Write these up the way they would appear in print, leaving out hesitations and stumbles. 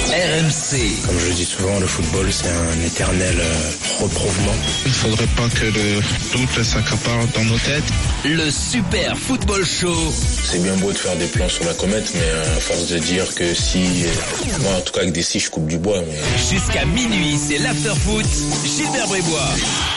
RMC. Comme je dis souvent, le football, c'est un éternel reprouvement. Il ne faudrait pas que le doute s'accapare dans nos têtes. Le Super Football Show. C'est bien beau de faire des plans sur la comète, mais à force de dire que si... Moi, en tout cas, avec des scies, je coupe du bois. Mais... Jusqu'à minuit, c'est l'after-foot. Gilbert Brébois.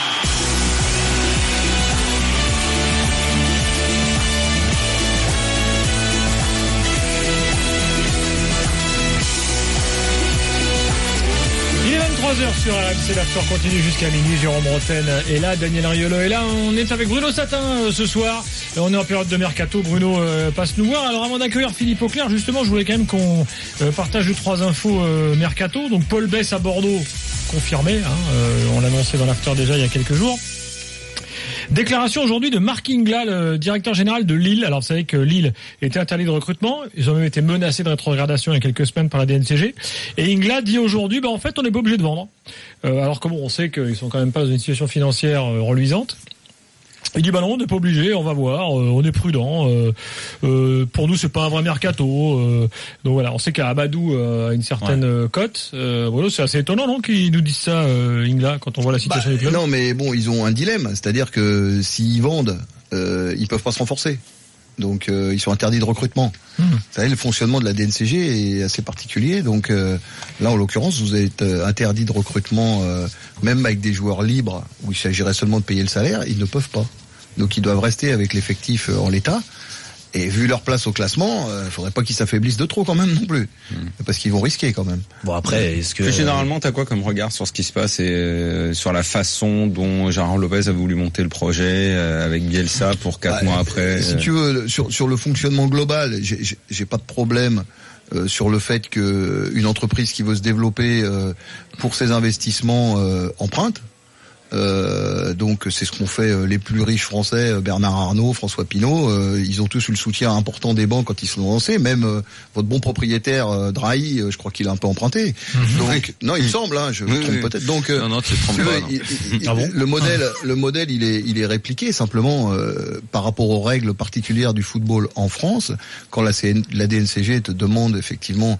Il est 23h sur RMC, l'after continue jusqu'à minuit. Jérôme Rotten est là, Daniel Riolo est là. On est avec Bruno Satin ce soir. On est en période de mercato. Bruno passe nous voir. Alors avant d'accueillir Philippe Auclair, justement, je voulais quand même qu'on partage 3 infos mercato. Donc Paul Bess à Bordeaux, confirmé. On l'annonçait dans l'after déjà il y a quelques jours. Déclaration aujourd'hui de Marc Ingla, le directeur général de Lille. Alors vous savez que Lille était interdit de recrutement. Ils ont même été menacés de rétrogradation il y a quelques semaines par la DNCG. Et Ingla dit aujourd'hui, en fait, on n'est pas obligé de vendre. Alors que on sait qu'ils sont quand même pas dans une situation financière reluisante. Il dit non, on n'est pas obligé, on va voir, on est prudent. Pour nous, c'est pas un vrai mercato. Donc voilà, on sait qu'Abadou a une certaine cote. Voilà, c'est assez étonnant, non, qu'ils nous disent ça, Ingla, quand on voit la situation du club. Non, mais bon, ils ont un dilemme, c'est-à-dire que s'ils vendent, ils peuvent pas se renforcer. Donc ils sont interdits de recrutement. Vous savez, le fonctionnement de la DNCG est assez particulier. Donc là, en l'occurrence, vous êtes interdit de recrutement, même avec des joueurs libres où il s'agirait seulement de payer le salaire, ils ne peuvent pas. Donc ils doivent rester avec l'effectif en l'état. Et vu leur place au classement, faudrait pas qu'ils s'affaiblissent de trop quand même non plus, parce qu'ils vont risquer quand même. Bon après, est-ce que généralement t'as quoi comme regard sur ce qui se passe et sur la façon dont Gérard Lopez a voulu monter le projet avec Bielsa pour 4 mois après. Si tu veux, sur le fonctionnement global, j'ai pas de problème sur le fait que une entreprise qui veut se développer pour ses investissements emprunte. Donc c'est ce qu'ont fait les plus riches français, Bernard Arnault, François Pinault. Ils ont tous eu le soutien important des banques quand ils se sont lancés. Même votre bon propriétaire Drahi, je crois qu'il a un peu emprunté. Donc non, il me semble, je me trompe peut-être. Donc non, tu te trompes pas. Le modèle, il est répliqué simplement par rapport aux règles particulières du football en France. Quand la DNCG te demande effectivement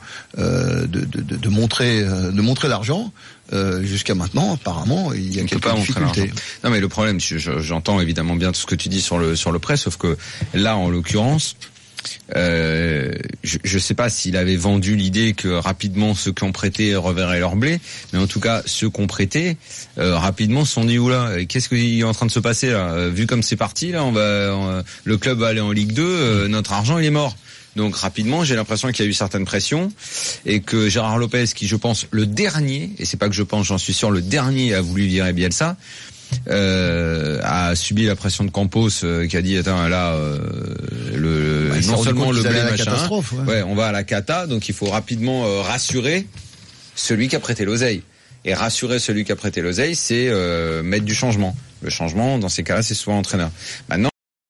de montrer l'argent. Jusqu'à maintenant, apparemment, il y a quelques difficultés. Non, mais le problème, j'entends évidemment bien tout ce que tu dis sur le prêt, sauf que là, en l'occurrence, je sais pas s'il avait vendu l'idée que rapidement ceux qui ont prêté reverraient leur blé, mais en tout cas ceux qui ont prêté rapidement se sont dit oula, qu'est-ce qui est en train de se passer là ? Vu comme c'est parti là, le club va aller en Ligue 2, notre argent il est mort. Donc rapidement, j'ai l'impression qu'il y a eu certaines pressions et que Gérard Lopez, qui je pense le dernier, et c'est pas que je pense, j'en suis sûr, le dernier a voulu virer Bielsa, a subi la pression de Campos qui a dit attends là non seulement le blé machin, on va à la cata, donc il faut rapidement rassurer celui qui a prêté l'oseille. Et rassurer celui qui a prêté l'oseille, c'est mettre du changement. Le changement, dans ces cas-là, c'est souvent l'entraîneur. Maintenant,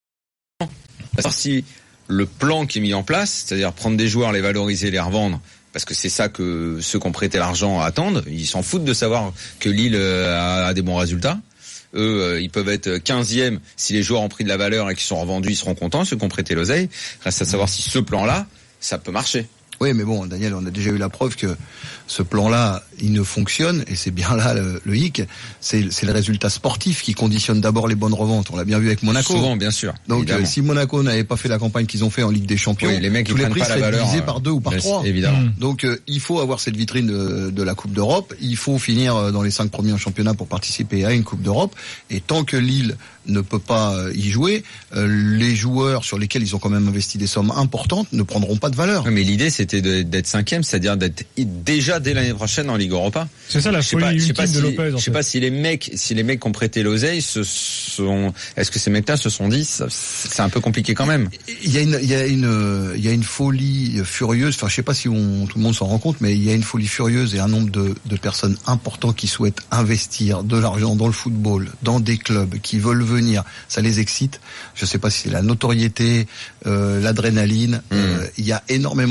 si le plan qui est mis en place, c'est-à-dire prendre des joueurs, les valoriser, les revendre, parce que c'est ça que ceux qui ont prêté l'argent attendent. Ils s'en foutent de savoir que Lille a des bons résultats. Eux, ils peuvent être 15e. Si les joueurs ont pris de la valeur et qu'ils sont revendus, ils seront contents. Ceux qui ont prêté l'oseille, reste à savoir si ce plan-là, ça peut marcher. Oui, mais bon, Daniel, on a déjà eu la preuve que ce plan-là, il ne fonctionne, et c'est bien là le hic, c'est le résultat sportif qui conditionne d'abord les bonnes reventes. On l'a bien vu avec Monaco. Souvent, bien sûr. Donc, si Monaco n'avait pas fait la campagne qu'ils ont fait en Ligue des Champions, les mecs, tous les prix seraient divisés par 2 ou par 3. Évidemment. Donc, il faut avoir cette vitrine de la Coupe d'Europe. Il faut finir dans les 5 premiers en championnat pour participer à une Coupe d'Europe. Et tant que Lille ne peut pas y jouer, les joueurs sur lesquels ils ont quand même investi des sommes importantes ne prendront pas de valeur. Mais l'idée, c'était d'être 5e, c'est-à-dire d'être déjà dès l'année prochaine en Ligue Europa. C'est ça la folie ultime de Lopez. Je sais pas si les mecs qui ont prêté l'oseille est-ce que ces mecs-là se sont dit, c'est un peu compliqué quand même. Il y a une folie furieuse. Enfin, je sais pas si tout le monde s'en rend compte, mais il y a une folie furieuse et un nombre de personnes importantes qui souhaitent investir de l'argent dans le football, dans des clubs qui veulent venir. Ça les excite. Je sais pas si c'est la notoriété, l'adrénaline. Il y a énormément de gens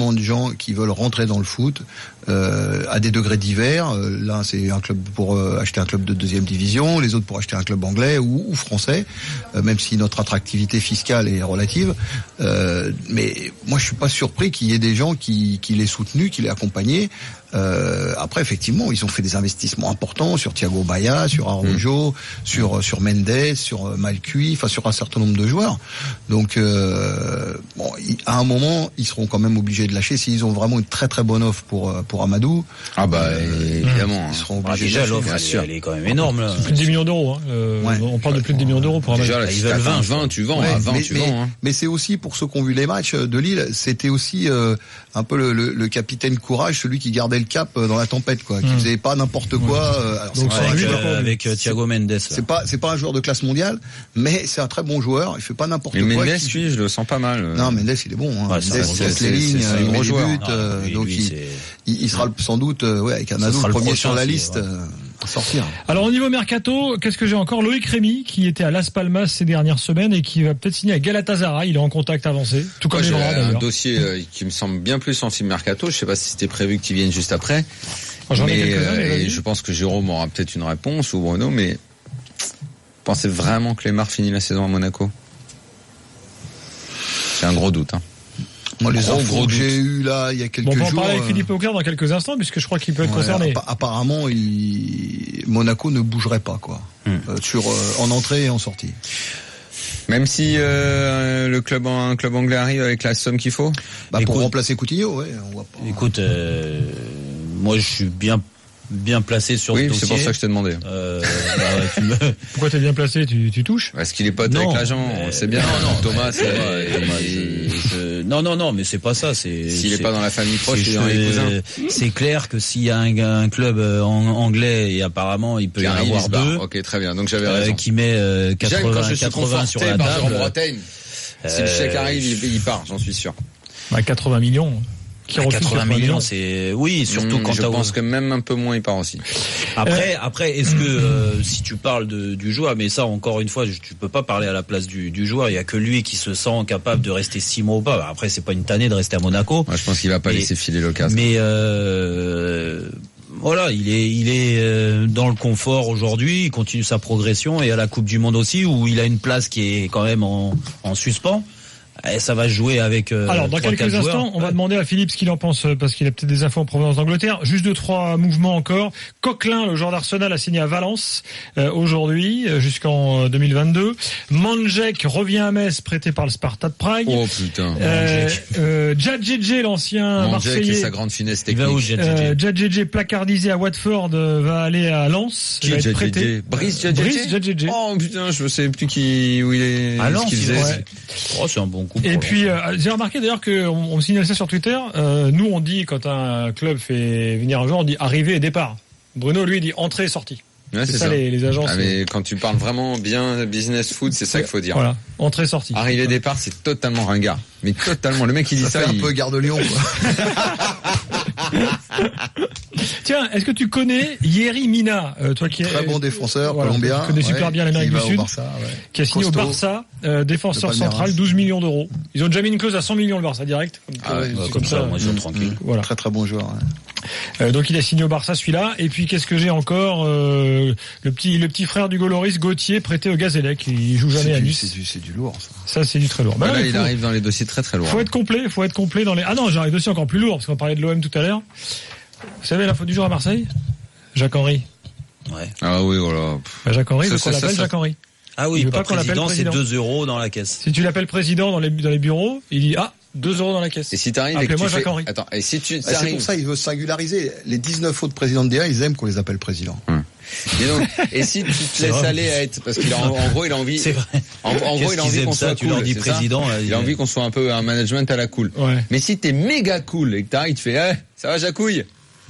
qui veulent rentrer dans le foot à des degrés divers. L'un, c'est un club pour acheter un club de 2e division, les autres pour acheter un club anglais ou français, même si notre attractivité fiscale est relative. Mais moi, je suis pas surpris qu'il y ait des gens qui l'aient soutenu, qui l'aient accompagné. Après, effectivement, ils ont fait des investissements importants sur Thiago Baia, sur Araujo, sur Mendes, sur Malcuit, enfin sur un certain nombre de joueurs. Donc, à un moment, ils seront quand même obligés de lâcher s'ils ont vraiment une très très bonne offre pour Amadou. Ah évidemment. Ils seront obligés déjà de lâcher. l'offre, elle est quand même énorme. Là. Plus de 10 millions d'euros. Hein. On parle de plus de 10 millions d'euros pour Amadou. Déjà, là, ils veulent 20, tu vends. À 20, tu vends. Hein. Mais c'est aussi pour ceux qui ont vu les matchs de Lille, c'était aussi un peu le capitaine courage, celui qui gardait le cap dans la tempête, quoi, qui faisait pas n'importe quoi. Alors, donc avec Thiago Mendes. C'est pas un joueur de classe mondiale, mais c'est un très bon joueur. Il fait pas n'importe quoi. Mais Mendes, lui, je le sens pas mal. Non, Mendes, il est bon. Hein. Ouais, Mendes, il laisse les lignes, il met les buts. Donc il sera sans doute avec Amadou le premier sur la liste. Sortir. Alors au niveau mercato, qu'est-ce que j'ai encore? Loïc Rémy qui était à Las Palmas ces dernières semaines et qui va peut-être signer à Galatasaray. Il est en contact avancé, tout comme les Bras d'ailleurs. Un dossier qui me semble bien plus en film mercato. Je sais pas si c'était prévu qu'il vienne juste après. Mais je pense que Jérôme aura peut-être une réponse ou Bruno. Mais pensez vraiment que Lemar finit la saison à Monaco? C'est un gros doute. Hein. Moi, les infos que j'ai eu là il y a quelques jours. On va en parler avec Philippe Auclair dans quelques instants, puisque je crois qu'il peut être concerné. Apparemment, Monaco ne bougerait pas, quoi, en entrée et en sortie. Même si un club anglais arrive avec la somme qu'il faut. Pour remplacer Coutinho, on voit pas. Écoute, moi je suis bien placé sur ce dossier. Oui, c'est pour ça que je t'ai demandé. Pourquoi t'es bien placé? Tu touches? Parce qu'il est pote avec l'agent, c'est bien. Non, Thomas, non, mais c'est pas ça. S'il est pas dans la famille proche, il est dans les cousins. C'est clair que s'il y a un club anglais, et apparemment il peut y en avoir deux. Ok, très bien. Donc j'avais raison. Qui met 80 sur la table. Bretagne. Si le chèque arrive, il part, j'en suis sûr. 80 millions. 80 millions, c'est surtout quand je pense que même un peu moins il part aussi. Après, est-ce que si tu parles du joueur, mais ça encore une fois, tu peux pas parler à la place du joueur. Il y a que lui qui se sent capable de rester 6 mois ou pas. Après, c'est pas une tannée de rester à Monaco. Moi, je pense qu'il va pas laisser filer l'occasion. Mais voilà, il est dans le confort aujourd'hui. Il continue sa progression et à la Coupe du Monde aussi où il a une place qui est quand même en suspens. Et ça va jouer avec. Alors, dans quelques instants, on va demander à Philippe ce qu'il en pense, parce qu'il a peut-être des infos en provenance d'Angleterre. Juste 2-3 mouvements encore. Coquelin, le joueur d'Arsenal, a signé à Valence aujourd'hui, jusqu'en 2022. Mandžek revient à Metz, prêté par le Sparta de Prague. Oh putain. Djadjedje, l'ancien Marseillais. Et sa grande finesse technique. Djadjedje, placardisé à Watford, va aller à Lens. Qui est Djadjedje? Brice Djadjedje. Oh putain, je sais plus où il est. À Lens, c'est un bon coup. Et puis j'ai remarqué d'ailleurs qu'on me signale ça sur Twitter. Nous on dit quand un club fait venir un joueur, on dit arrivée et départ. Bruno lui il dit entrée et sortie. Ouais, c'est ça. Les agences. Mais quand tu parles vraiment bien business foot, c'est ça qu'il faut dire. Voilà, entrée sortie. Arrivée départ, c'est totalement ringard. Mais totalement. Le mec qui dit ça, fait un peu Gare de Lyon, quoi. Tiens, est-ce que tu connais Yerry Mina, toi qui es très bon défenseur colombien, qui connaît super bien l'Amérique du Sud, qui a signé au Barça, défenseur central, 12 millions d'euros. Ils ont déjà mis une clause à 100 millions le Barça direct. Comme ça, moi ils sont tranquilles. Voilà. Très très bon joueur. Donc il a signé au Barça celui-là. Et puis qu'est-ce que j'ai encore, le petit frère du Goloris, Gauthier, prêté au Gazélec. Il joue jamais à Nice. C'est du lourd. Ça c'est du très lourd. Là il arrive dans les dossiers très très lourds. Faut être complet dans les. Ah non, j'ai un dossier encore plus lourd parce qu'on parlait de l'OM tout à l'heure. Vous savez la faute du jour à Marseille? Jacques-Henri. Ouais. Ah oui, voilà. Jacques-Henri, c'est qu'on l'appelle Jacques-Henri. Ah oui, pas président, c'est 2 euros dans la caisse. Si tu l'appelles président dans les bureaux, il dit 2 euros dans la caisse. Et si t'arrives appelez-moi Jacques-Henri. Attends, et si tu c'est pour ça il veut singulariser. Les 19 autres présidents de DA, ils aiment qu'on les appelle présidents. Et donc, et si tu te laisses aller à être, parce qu'il en gros il a envie. C'est vrai. En gros il a envie qu'on soit tu cool. leur dis président. Il a envie qu'on soit un peu un management à la cool. Ouais. Mais si t'es méga cool et que t'arrives, tu fais, ça va Jacouille.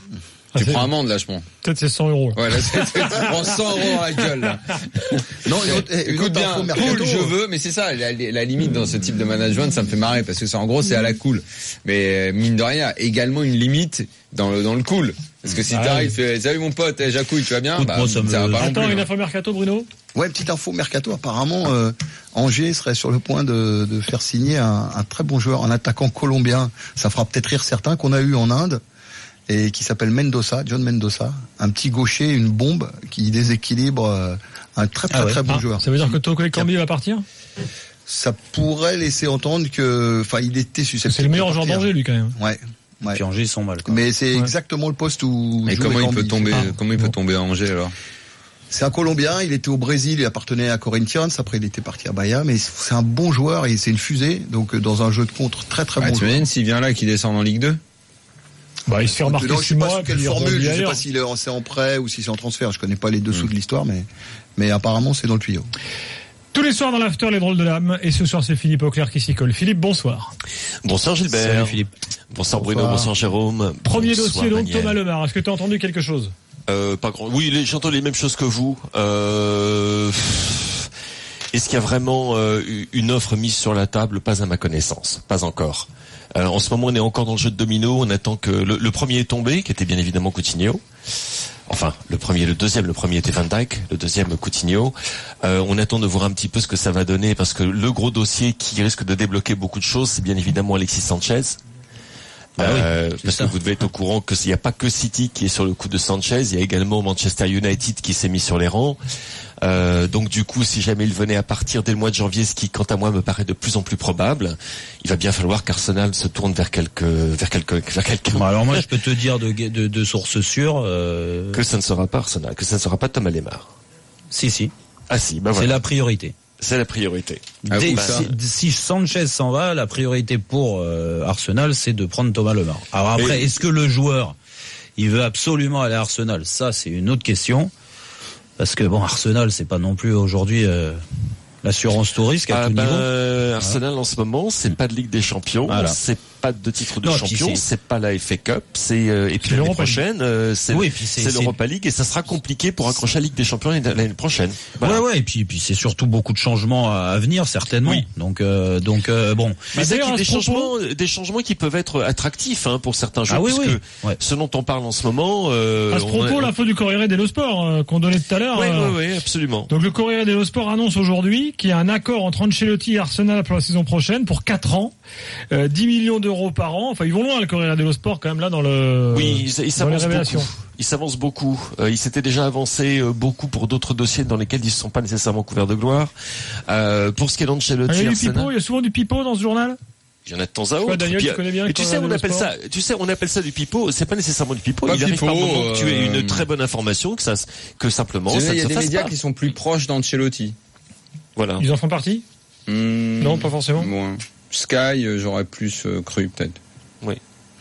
Tu prends amende, là, je pense. Peut-être c'est 100 €. Ouais, là, tu prends 100 € à la gueule, là. Non, Écoute bien, cool, je veux, mais c'est ça, la limite dans ce type de management, ça me fait marrer, parce que c'est, en gros, c'est à la cool. Mais, mine de rien, également une limite dans le cool. Parce que si t'arrives, tu fais, salut mon pote, Jacouille, tu vas bien? Bah, ça va pas. Attends, une info info mercato, Bruno? Ouais, petite info mercato. Apparemment, Angers serait sur le point de faire signer un très bon joueur, un attaquant colombien. Ça fera peut-être rire certains, qu'on a eu en Inde, et qui s'appelle Mendoza, John Mendoza. Un petit gaucher, une bombe qui déséquilibre, un très bon joueur. Ça veut dire que Toko Ekambi va partir? Ça pourrait laisser entendre que, enfin, il était susceptible. C'est le meilleur joueur d'Angers, lui, quand même. Ouais. Puis Angers, ils sont mal, quoi. Mais c'est exactement le poste où. Et comment il peut tomber à Angers, alors? C'est un Colombien, il était au Brésil, il appartenait à Corinthians, après il était parti à Bahia, mais c'est un bon joueur et c'est une fusée, donc dans un jeu de contre très bon joueur. Tu imagines s'il vient là, qu'il descend en Ligue 2? Bah, il se fait remarquer. Non, je sais pas quelle formule, je sais ailleurs. pas s'il est en prêt ou si c'est en transfert, je connais pas les dessous de l'histoire, mais apparemment c'est dans le tuyau. Tous les soirs dans l'after, les drôles de l'âme, et ce soir c'est Philippe Auclair qui s'y colle. Philippe, bonsoir. Bonsoir Gilbert. Salut Philippe. Bonsoir Bruno, bonsoir Jérôme. Premier bonsoir dossier donc, Daniel. Thomas Lemar. Est-ce que tu as entendu quelque chose? Pas grand. Oui, j'entends les mêmes choses que vous. Est-ce qu'il y a vraiment une offre mise sur la table? Pas à ma connaissance, pas encore. En ce moment, on est encore dans le jeu de domino. On attend que le premier est tombé, qui était bien évidemment Coutinho. Enfin, le premier était Van Dijk, le deuxième Coutinho. On attend de voir un petit peu ce que ça va donner, parce que le gros dossier qui risque de débloquer beaucoup de choses, c'est bien évidemment Alexis Sanchez. Parce que vous devez être au courant qu'il n'y a pas que City qui est sur le coup de Sanchez, il y a également Manchester United qui s'est mis sur les rangs. Donc du coup, si jamais il venait à partir dès le mois de janvier, ce qui, quant à moi, me paraît de plus en plus probable, il va bien falloir qu'Arsenal se tourne vers quelqu'un. Bon, alors moi, je peux te dire de sources sûres que ça ne sera pas Arsenal, que ça ne sera pas Thomas Lemar. Si. Ah si, bah voilà. C'est la priorité. C'est la priorité. Si Sanchez s'en va, la priorité pour Arsenal, c'est de prendre Thomas Lemar. Alors après, est-ce que le joueur, il veut absolument aller à Arsenal? Ça, c'est une autre question. Parce que bon, Arsenal, c'est pas non plus aujourd'hui l'assurance tout risque à tout niveau. Arsenal en ce moment, c'est pas de Ligue des Champions, c'est pas de titre de champion, c'est pas la FA Cup, et puis l'année prochaine, c'est l'Europa League, et ça sera compliqué pour accrocher la Ligue des Champions l'année prochaine. Voilà. Ouais, et puis c'est surtout beaucoup de changements à venir certainement. Oui. Donc bon. Mais c'est des changements qui peuvent être attractifs pour certains joueurs, ce dont on parle en ce moment. À ce propos, l'info du Corriere dello Sport qu'on donnait tout à l'heure. Oui, absolument. Donc le Corriere dello Sport annonce aujourd'hui qu'il y a un accord entre Ancelotti et Arsenal pour la saison prochaine pour 4 ans, 10 millions d'euros par an. Enfin, ils vont loin, le Corriere dello Sport, quand même, là, dans le. Oui, ils s'avancent beaucoup. Ils s'avancent beaucoup. Ils s'étaient déjà avancé beaucoup pour d'autres dossiers dans lesquels ils ne se sont pas nécessairement couverts de gloire. Pour ce qui est d'Ancelotti, il y a souvent du pipeau dans ce journal. Il y en a de temps à autre. Daniel, tu connais bien et tu sais, on appelle ça du pipeau. C'est pas nécessairement du pipeau. Il arrive par moment que tu aies une très bonne information, que simplement, ça ne se fasse pas. Il y a des médias qui sont plus proches d'Ancelotti. Voilà. Ils en font partie? Non, pas forcément. Bon, Sky, j'aurais plus cru, peut-être. Oui.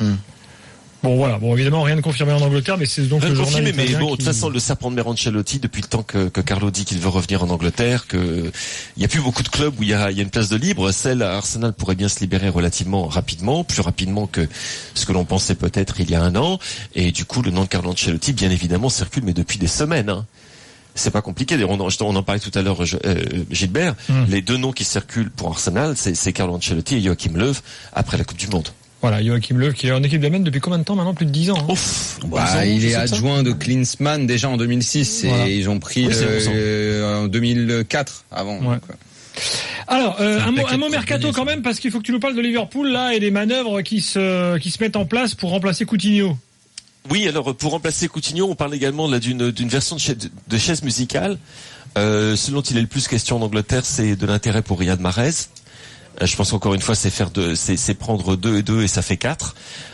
Bon, voilà. Bon, évidemment, rien de confirmé en Angleterre, mais c'est donc le journal. Mais bon, de toute façon, le serpent de mer Ancelotti, depuis le temps que Carlo dit qu'il veut revenir en Angleterre, il y a plus beaucoup de clubs où il y a une place de libre. Celle à Arsenal pourrait bien se libérer relativement rapidement, plus rapidement que ce que l'on pensait peut-être il y a un an. Et du coup, le nom de Carlo Ancelotti, bien évidemment, circule, mais depuis des semaines. C'est pas compliqué. On en parlait tout à l'heure, Gilbert. Les deux noms qui circulent pour Arsenal, c'est Carlo Ancelotti et Joachim Löw après la Coupe du Monde. Voilà, Joachim Löw qui est en équipe d'Allemagne depuis combien de temps maintenant? Plus de 10 ans. Il est adjoint de Klinsmann déjà en 2006 et ils ont pris en 2004 avant. Ouais. Alors, un mot mercato quand même, parce qu'il faut que tu nous parles de Liverpool là et des manœuvres qui se mettent en place pour remplacer Coutinho. Oui, alors pour remplacer Coutinho, on parle également là d'une version de chaise musicale. Ce dont il est le plus question en Angleterre, c'est de l'intérêt pour Riyad Mahrez. Je pense qu'encore une fois, c'est prendre 2 et 2 et ça fait 4.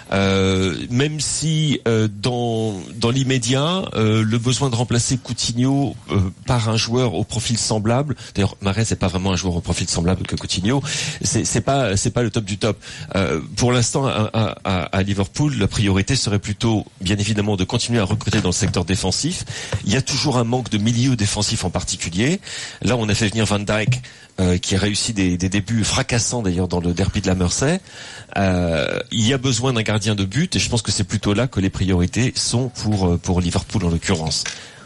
Même si dans l'immédiat, le besoin de remplacer Coutinho par un joueur au profil semblable. D'ailleurs, Mahrez n'est pas vraiment un joueur au profil semblable que Coutinho. C'est pas le top du top. Pour l'instant, à Liverpool, la priorité serait plutôt, bien évidemment, de continuer à recruter dans le secteur défensif. Il y a toujours un manque de milieu défensif en particulier. Là, on a fait venir Van Dijk, qui a réussi des débuts fracassants d'ailleurs dans le derby de la Mersey. Il y a besoin d'un gardien gardien de but, et je pense que c'est plutôt là que les priorités sont pour Liverpool en l'occurrence.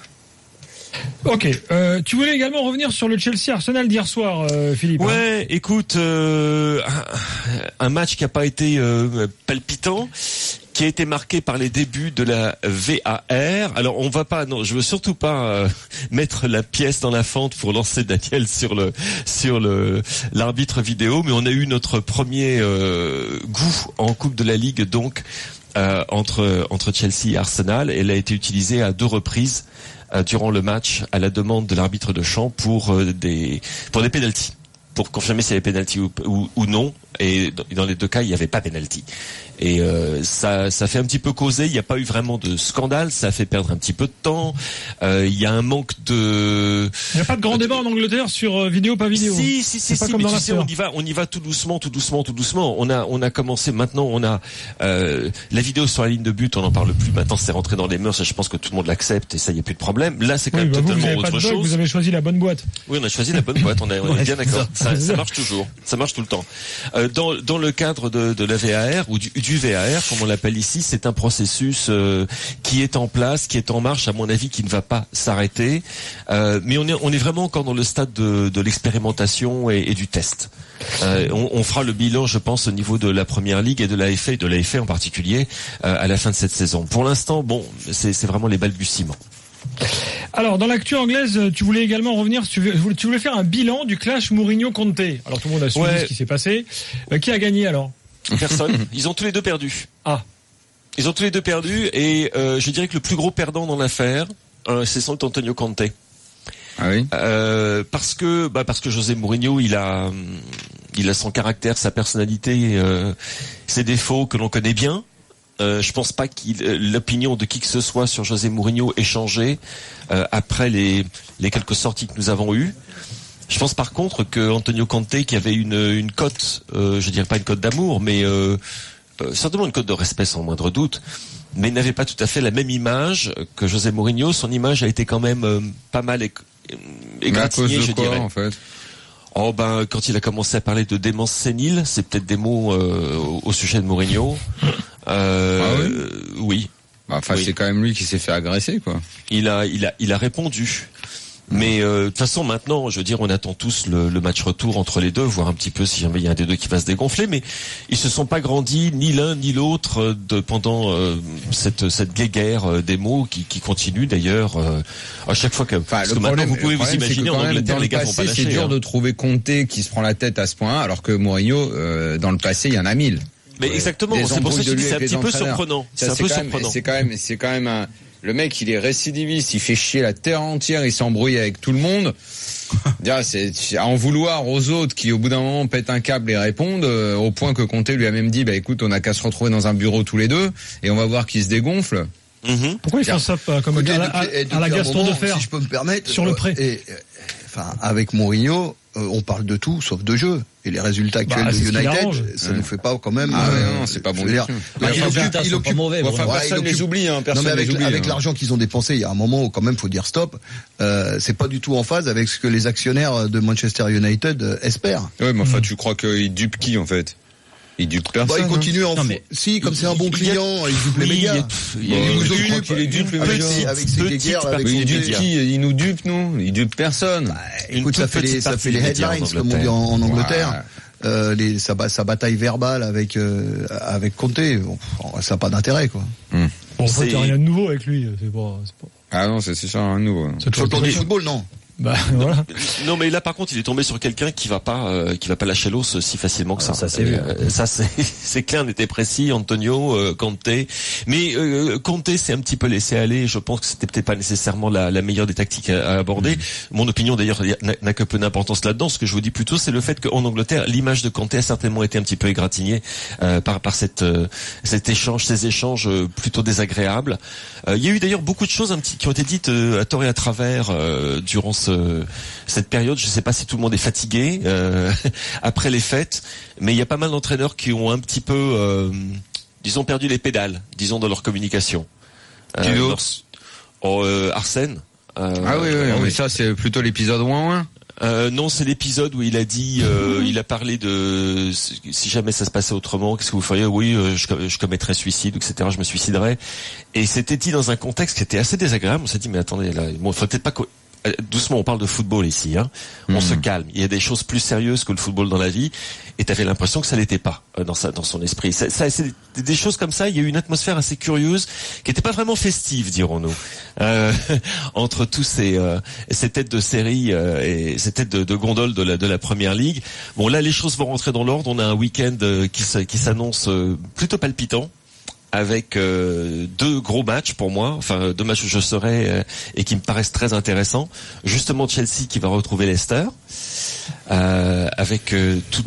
Ok, tu voulais également revenir sur le Chelsea-Arsenal d'hier soir, Philippe. Ouais, écoute, un match qui a pas été palpitant, qui a été marqué par les débuts de la VAR. Alors je veux surtout pas mettre la pièce dans la fente pour lancer Daniel sur l'arbitre vidéo, mais on a eu notre premier goût en Coupe de la Ligue donc entre Chelsea et Arsenal. Elle a été utilisée à 2 reprises durant le match à la demande de l'arbitre de champ pour des pénaltys, pour confirmer s'il y avait pénalty ou non. Et dans les 2 cas, il n'y avait pas pénalty. Et ça fait un petit peu causer. Il n'y a pas eu vraiment de scandale. Ça a fait perdre un petit peu de temps. Il y a un manque de. Il n'y a pas de grand débat en Angleterre sur vidéo pas vidéo. Si. Comme mais tu sais, on y va tout doucement. On a commencé. Maintenant, on a la vidéo sur la ligne de but. On n'en parle plus. Maintenant, c'est rentré dans les mœurs. Et je pense que tout le monde l'accepte. Et ça, il n'y a plus de problème. Là, c'est quand même totalement autre chose. Vous avez choisi la bonne boîte. Oui, on a choisi la bonne boîte. On est bien d'accord. Ça marche toujours. Ça marche tout le temps. Dans le cadre de la VAR ou du VAR, comme on l'appelle ici, c'est un processus qui est en place, qui est en marche, à mon avis, qui ne va pas s'arrêter. Mais on est vraiment encore dans le stade de l'expérimentation et du test. On fera le bilan, je pense, au niveau de la Première Ligue et de la FA en particulier, à la fin de cette saison. Pour l'instant, c'est vraiment les balbutiements. Alors, dans l'actu anglaise, tu voulais également revenir, tu voulais faire un bilan du clash Mourinho-Conte. Alors, tout le monde a suivi ce qui s'est passé. Qui a gagné alors ? Personne. Ils ont tous les deux perdu. Ah. Ils ont tous les deux perdu et je dirais que le plus gros perdant dans l'affaire, c'est sans doute Antonio Conte. Ah oui. Parce que José Mourinho, il a son caractère, sa personnalité, ses défauts que l'on connaît bien. Je pense pas l'opinion de qui que ce soit sur José Mourinho ait changé après les quelques sorties que nous avons eues. Je pense par contre que Antonio Conte, qui avait une cote, je dirais pas une cote d'amour, mais certainement une cote de respect sans moindre doute, mais n'avait pas tout à fait la même image que José Mourinho. Son image a été quand même pas mal égratignée, je dirais. En fait. Quand il a commencé à parler de démence sénile, c'est peut-être des mots au sujet de Mourinho. Oui. Oui. C'est quand même lui qui s'est fait agresser, quoi. Il a répondu. Mais de toute façon, maintenant, je veux dire, on attend tous le match retour entre les deux, voir un petit peu si jamais il y a un des deux qui va se dégonfler. Mais ils se sont pas grandis, ni l'un ni l'autre, pendant cette guéguerre des mots qui continue d'ailleurs à chaque fois que. Parce que maintenant, vous pouvez vous imaginer, en Angleterre, les gars vont pas lâcher. C'est dur de trouver Conte qui se prend la tête à ce point, alors que Mourinho, dans le passé, il y en a 1000. Mais exactement, c'est pour ça que je dis c'est un petit peu surprenant. C'est quand même le mec, il est récidiviste, il fait chier la terre entière, il s'embrouille avec tout le monde. C'est à en vouloir aux autres qui, au bout d'un moment, pètent un câble et répondent, au point que Conte lui a même dit, écoute, on a qu'à se retrouver dans un bureau tous les deux, et on va voir qui se dégonfle. Pourquoi ils font ça comme à la Gaston de Fer, si je peux me permettre, sur le pré. Avec Mourinho, on parle de tout sauf de jeu. Et les résultats actuels de United, ça nous fait pas quand même. Non, c'est pas bon. Les résultats sont pas mauvais. Personne les oublie. Avec l'argent qu'ils ont dépensé, il y a un moment où quand même faut dire stop. C'est pas du tout en phase avec ce que les actionnaires de Manchester United espèrent. Ouais, mais tu crois qu'ils dupent qui en fait? Il dupe personne. Il continue comme c'est un bon client, il dupe les médias. Il dupe les médias. Avec ses guerres, il dupe qui? Il nous dupe, nous? Il dupe personne. Écoute, ça fait les headlines, comme on dit en Angleterre. Sa bataille verbale avec Conte, ça n'a pas d'intérêt, quoi. C'est rien de nouveau avec lui, c'est pas. Ah non, c'est ça, un nouveau. Sur le plan du football, non. Voilà. Non, mais là par contre il est tombé sur quelqu'un qui va pas lâcher l'os si facilement que ça. Ça c'est vu. Ça c'est clair, n'était précis. Antonio Conte, mais Conte s'est un petit peu laissé aller. Je pense que c'était peut-être pas nécessairement la meilleure des tactiques à aborder. Mon opinion d'ailleurs n'a que peu d'importance là-dedans. Ce que je vous dis plutôt, c'est le fait qu'en Angleterre, l'image de Conte a certainement été un petit peu égratignée par ces échanges plutôt désagréables. Il y a eu d'ailleurs beaucoup de choses qui ont été dites à tort et à travers durant cette période. Je ne sais pas si tout le monde est fatigué après les fêtes, mais il y a pas mal d'entraîneurs qui ont un petit peu, disons, perdu les pédales, disons, dans leur communication. Arsène. Oui, mais ça c'est plutôt l'épisode ouin. Non, c'est l'épisode où il a dit, il a parlé de si jamais ça se passait autrement, qu'est-ce que vous feriez? Oui, je commettrais suicide, etc. Je me suiciderais. Et c'était dit dans un contexte qui était assez désagréable. On s'est dit, mais attendez, là, bon, faut peut-être pas doucement, on parle de football ici, hein. On se calme. Il y a des choses plus sérieuses que le football dans la vie. Et t'avais l'impression que ça l'était pas dans son esprit. Ça, c'est des choses comme ça. Il y a eu une atmosphère assez curieuse, qui n'était pas vraiment festive, dirons-nous, entre tous ces têtes de série et ces têtes de gondole de la Première Ligue. Bon, là, les choses vont rentrer dans l'ordre. On a un week-end qui s'annonce plutôt palpitant, avec deux gros matchs pour moi, enfin 2 matchs où je serai et qui me paraissent très intéressants. Justement, Chelsea qui va retrouver Leicester, avec tout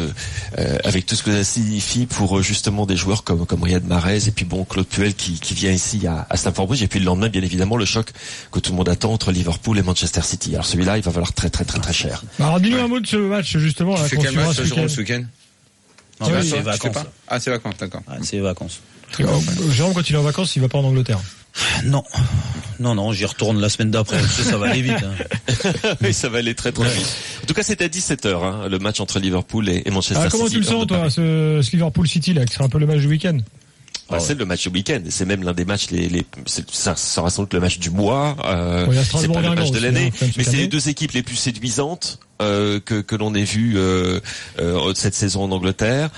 ce que ça signifie pour justement des joueurs comme Riyad Mahrez et puis bon Claude Puel qui vient ici à Stamford Bridge, et puis le lendemain bien évidemment le choc que tout le monde attend entre Liverpool et Manchester City. Alors celui-là il va valoir très cher. Alors dis-nous un mot de ce match justement. Tu fais quel match ce week-end? Non, mais c'est vacances. Ah, c'est vacances, d'accord. Ah, c'est vacances. Jérôme, quand il est en vacances, il va pas en Angleterre. Non, j'y retourne la semaine d'après. Ça va aller vite. Hein. Oui, ça va aller très vite. En tout cas, c'est à 17h, hein, le match entre Liverpool et Manchester City. Comment tu le sens, toi, ce Liverpool City là, qui sera un peu le match du week-end? C'est le match du week-end. C'est même l'un des matchs ça sera sans doute le match du mois. C'est pas le match de l'année, mais c'est les deux équipes les plus séduisantes que l'on ait vu cette saison en Angleterre.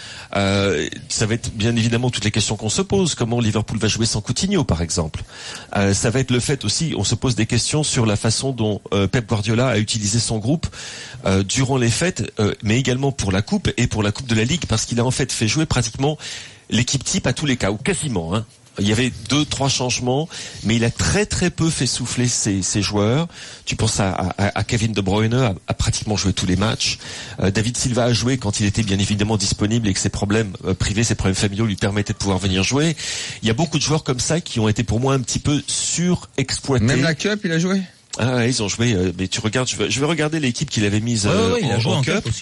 Ça va être bien évidemment toutes les questions qu'on se pose. Comment Liverpool va jouer sans Coutinho, par exemple. Ça va être le fait aussi, on se pose des questions sur la façon dont Pep Guardiola a utilisé son groupe durant les fêtes, mais également pour la coupe et pour la coupe de la Ligue, parce qu'il a en fait fait jouer pratiquement l'équipe type à tous les cas, ou quasiment, hein. Il y avait 2-3 changements, mais il a très peu fait souffler ses joueurs. Tu penses à Kevin De Bruyne, a pratiquement joué tous les matchs. David Silva a joué quand il était bien évidemment disponible et que ses problèmes privés, ses problèmes familiaux lui permettaient de pouvoir venir jouer. Il y a beaucoup de joueurs comme ça qui ont été pour moi un petit peu surexploités. Même la Cup, il a joué? Ah, ils ont joué, mais tu regardes, je vais regarder l'équipe qu'il avait mise en Cup aussi,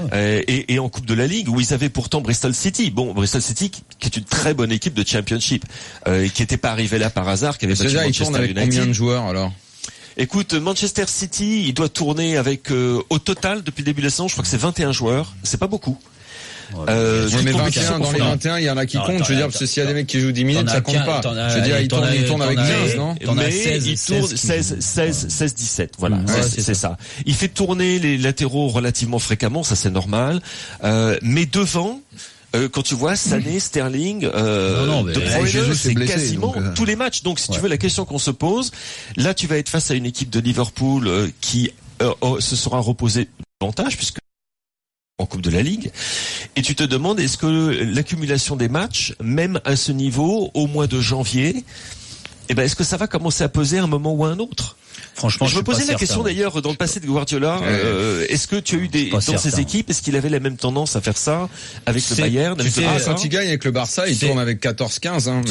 et en Coupe de la Ligue, où ils avaient pourtant Bristol City. Bon, Bristol City qui est une très bonne équipe de Championship, qui n'était pas arrivée là par hasard, qui avait battu Manchester United. Combien de joueurs alors? Écoute, Manchester City, il doit tourner avec au total depuis le début de la saison, je crois que c'est 21 joueurs, c'est pas beaucoup. Mais 21, dans les 21, il y en a qui comptent. Je veux dire, parce que s'il y a des mecs qui jouent 10 minutes, ça compte pas. Je veux dire, il tourne avec 15, non? Mais il tourne 16, 17. Voilà. C'est ça. Il fait tourner les latéraux relativement fréquemment, ça c'est normal. Mais devant, quand tu vois Sané, Sterling, De Bruyne, c'est quasiment tous les matchs. Donc si tu veux, la question qu'on se pose, là tu vas être face à une équipe de Liverpool qui se sera reposée davantage, puisque en Coupe de la Ligue, et tu te demandes est-ce que l'accumulation des matchs, même à ce niveau, au mois de janvier, est-ce que ça va commencer à peser à un moment ou à un autre? Franchement, je me posais la question d'ailleurs dans le passé de Guardiola. Est-ce que tu as eu dans ces équipes, est-ce qu'il avait la même tendance à faire ça avec le Bayern, avec le Barça? Quand il gagne avec le Barça, il tourne avec 14-15. Hein,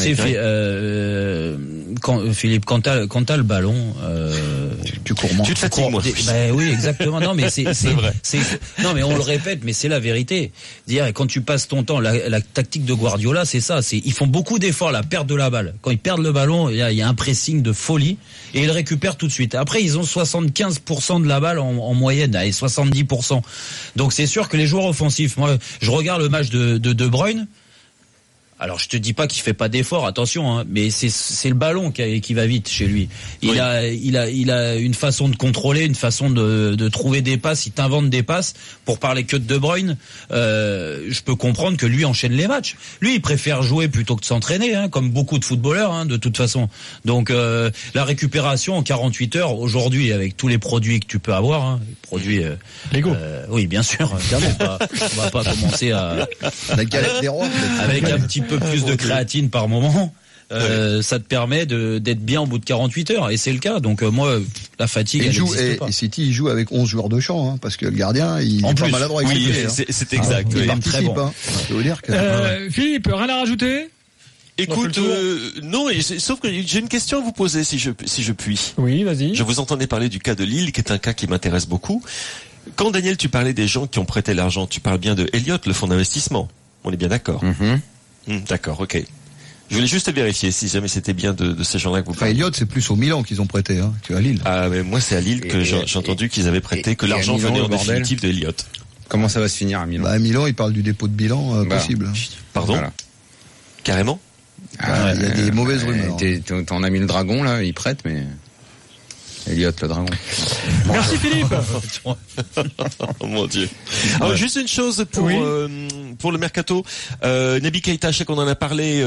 Philippe, quand t'as le ballon, tu cours moins. Tu te fatigues moins. Oui, exactement. Non, mais c'est vrai. Non, mais on le répète, mais c'est la vérité. Dire quand tu passes ton temps, la tactique de Guardiola, c'est ça. Ils font beaucoup d'efforts à la perte de la balle. Quand ils perdent le ballon, il y a un pressing de folie et ils le récupèrent tout de suite. Après, ils ont 75% de la balle en moyenne, et 70%. Donc c'est sûr que les joueurs offensifs, moi, je regarde le match de Bruyne. Alors je te dis pas qu'il fait pas d'efforts, attention, hein, mais c'est le ballon qui va vite chez lui. Il a une façon de contrôler, une façon de trouver des passes. Il t'invente des passes. Pour parler que de De Bruyne, je peux comprendre que lui enchaîne les matchs. Lui, il préfère jouer plutôt que de s'entraîner, hein, comme beaucoup de footballeurs, hein, de toute façon. Donc la récupération en 48 heures aujourd'hui, avec tous les produits que tu peux avoir, hein, les produits Lego. Oui, bien sûr. On va pas commencer à la galette des rois avec un petit peu plus de créatine par moment. Ça te permet d'être bien au bout de 48 heures, et c'est le cas. Donc moi, la fatigue, et City, il joue avec 11 joueurs de champ, hein, parce que le gardien, il est pas maladroit. Oui, c'est exact. Il participe. Bon. Je veux dire que... Philippe, rien à rajouter? Écoute, non, sauf que j'ai une question à vous poser, si je puis. Oui, vas-y. Je vous entendais parler du cas de Lille, qui est un cas qui m'intéresse beaucoup. Quand Daniel, tu parlais des gens qui ont prêté l'argent, tu parles bien de Elliott, le fonds d'investissement. On est bien d'accord. Mm-hmm. D'accord, ok. Je voulais juste vérifier si jamais c'était bien de ces gens-là que vous parlez. Elliott, c'est plus au Milan qu'ils ont prêté qu'à Lille. Ah, mais moi, c'est à Lille que j'ai entendu qu'ils avaient prêté, que l'argent venait en définitive de Elliott. Comment ça va se finir à Milan? À Milan, ils parlent du dépôt de bilan possible. Pardon? Voilà. Carrément? Il y a des mauvaises rumeurs. T'en as mis le dragon, là, il prête, mais... Elliott, le dragon. Merci Philippe. Oh mon Dieu. Alors juste une chose pour le mercato. Naby Keita, je sais qu'on en a parlé.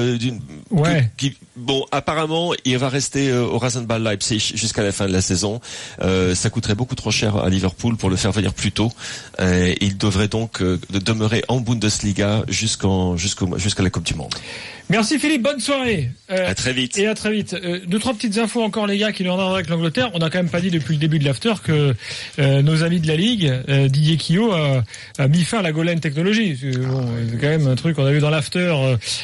Bon, apparemment, il va rester au Rasenball Leipzig jusqu'à la fin de la saison. Ça coûterait beaucoup trop cher à Liverpool pour le faire venir plus tôt. Il devrait donc demeurer en Bundesliga jusqu'à la Coupe du Monde. Merci Philippe, bonne soirée. À très vite. Et à très vite. 2-3 petites infos encore les gars qui nous rendront avec l'Angleterre. On n'a quand même pas dit depuis le début de l'after que nos amis de la Ligue, Didier Quillot a mis fin à la goal line technologie. C'est quand même un truc qu'on a vu dans l'after.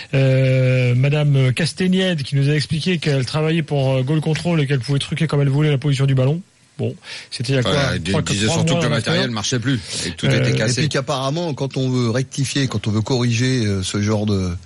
Madame Castagnède qui nous a expliqué qu'elle travaillait pour Goal Control et qu'elle pouvait truquer comme elle voulait la position du ballon. Bon, c'était il y a quoi? Elle disait surtout que le matériel marchait plus et tout était cassé. Et puis qu'apparemment, quand on veut rectifier, quand on veut corriger ce genre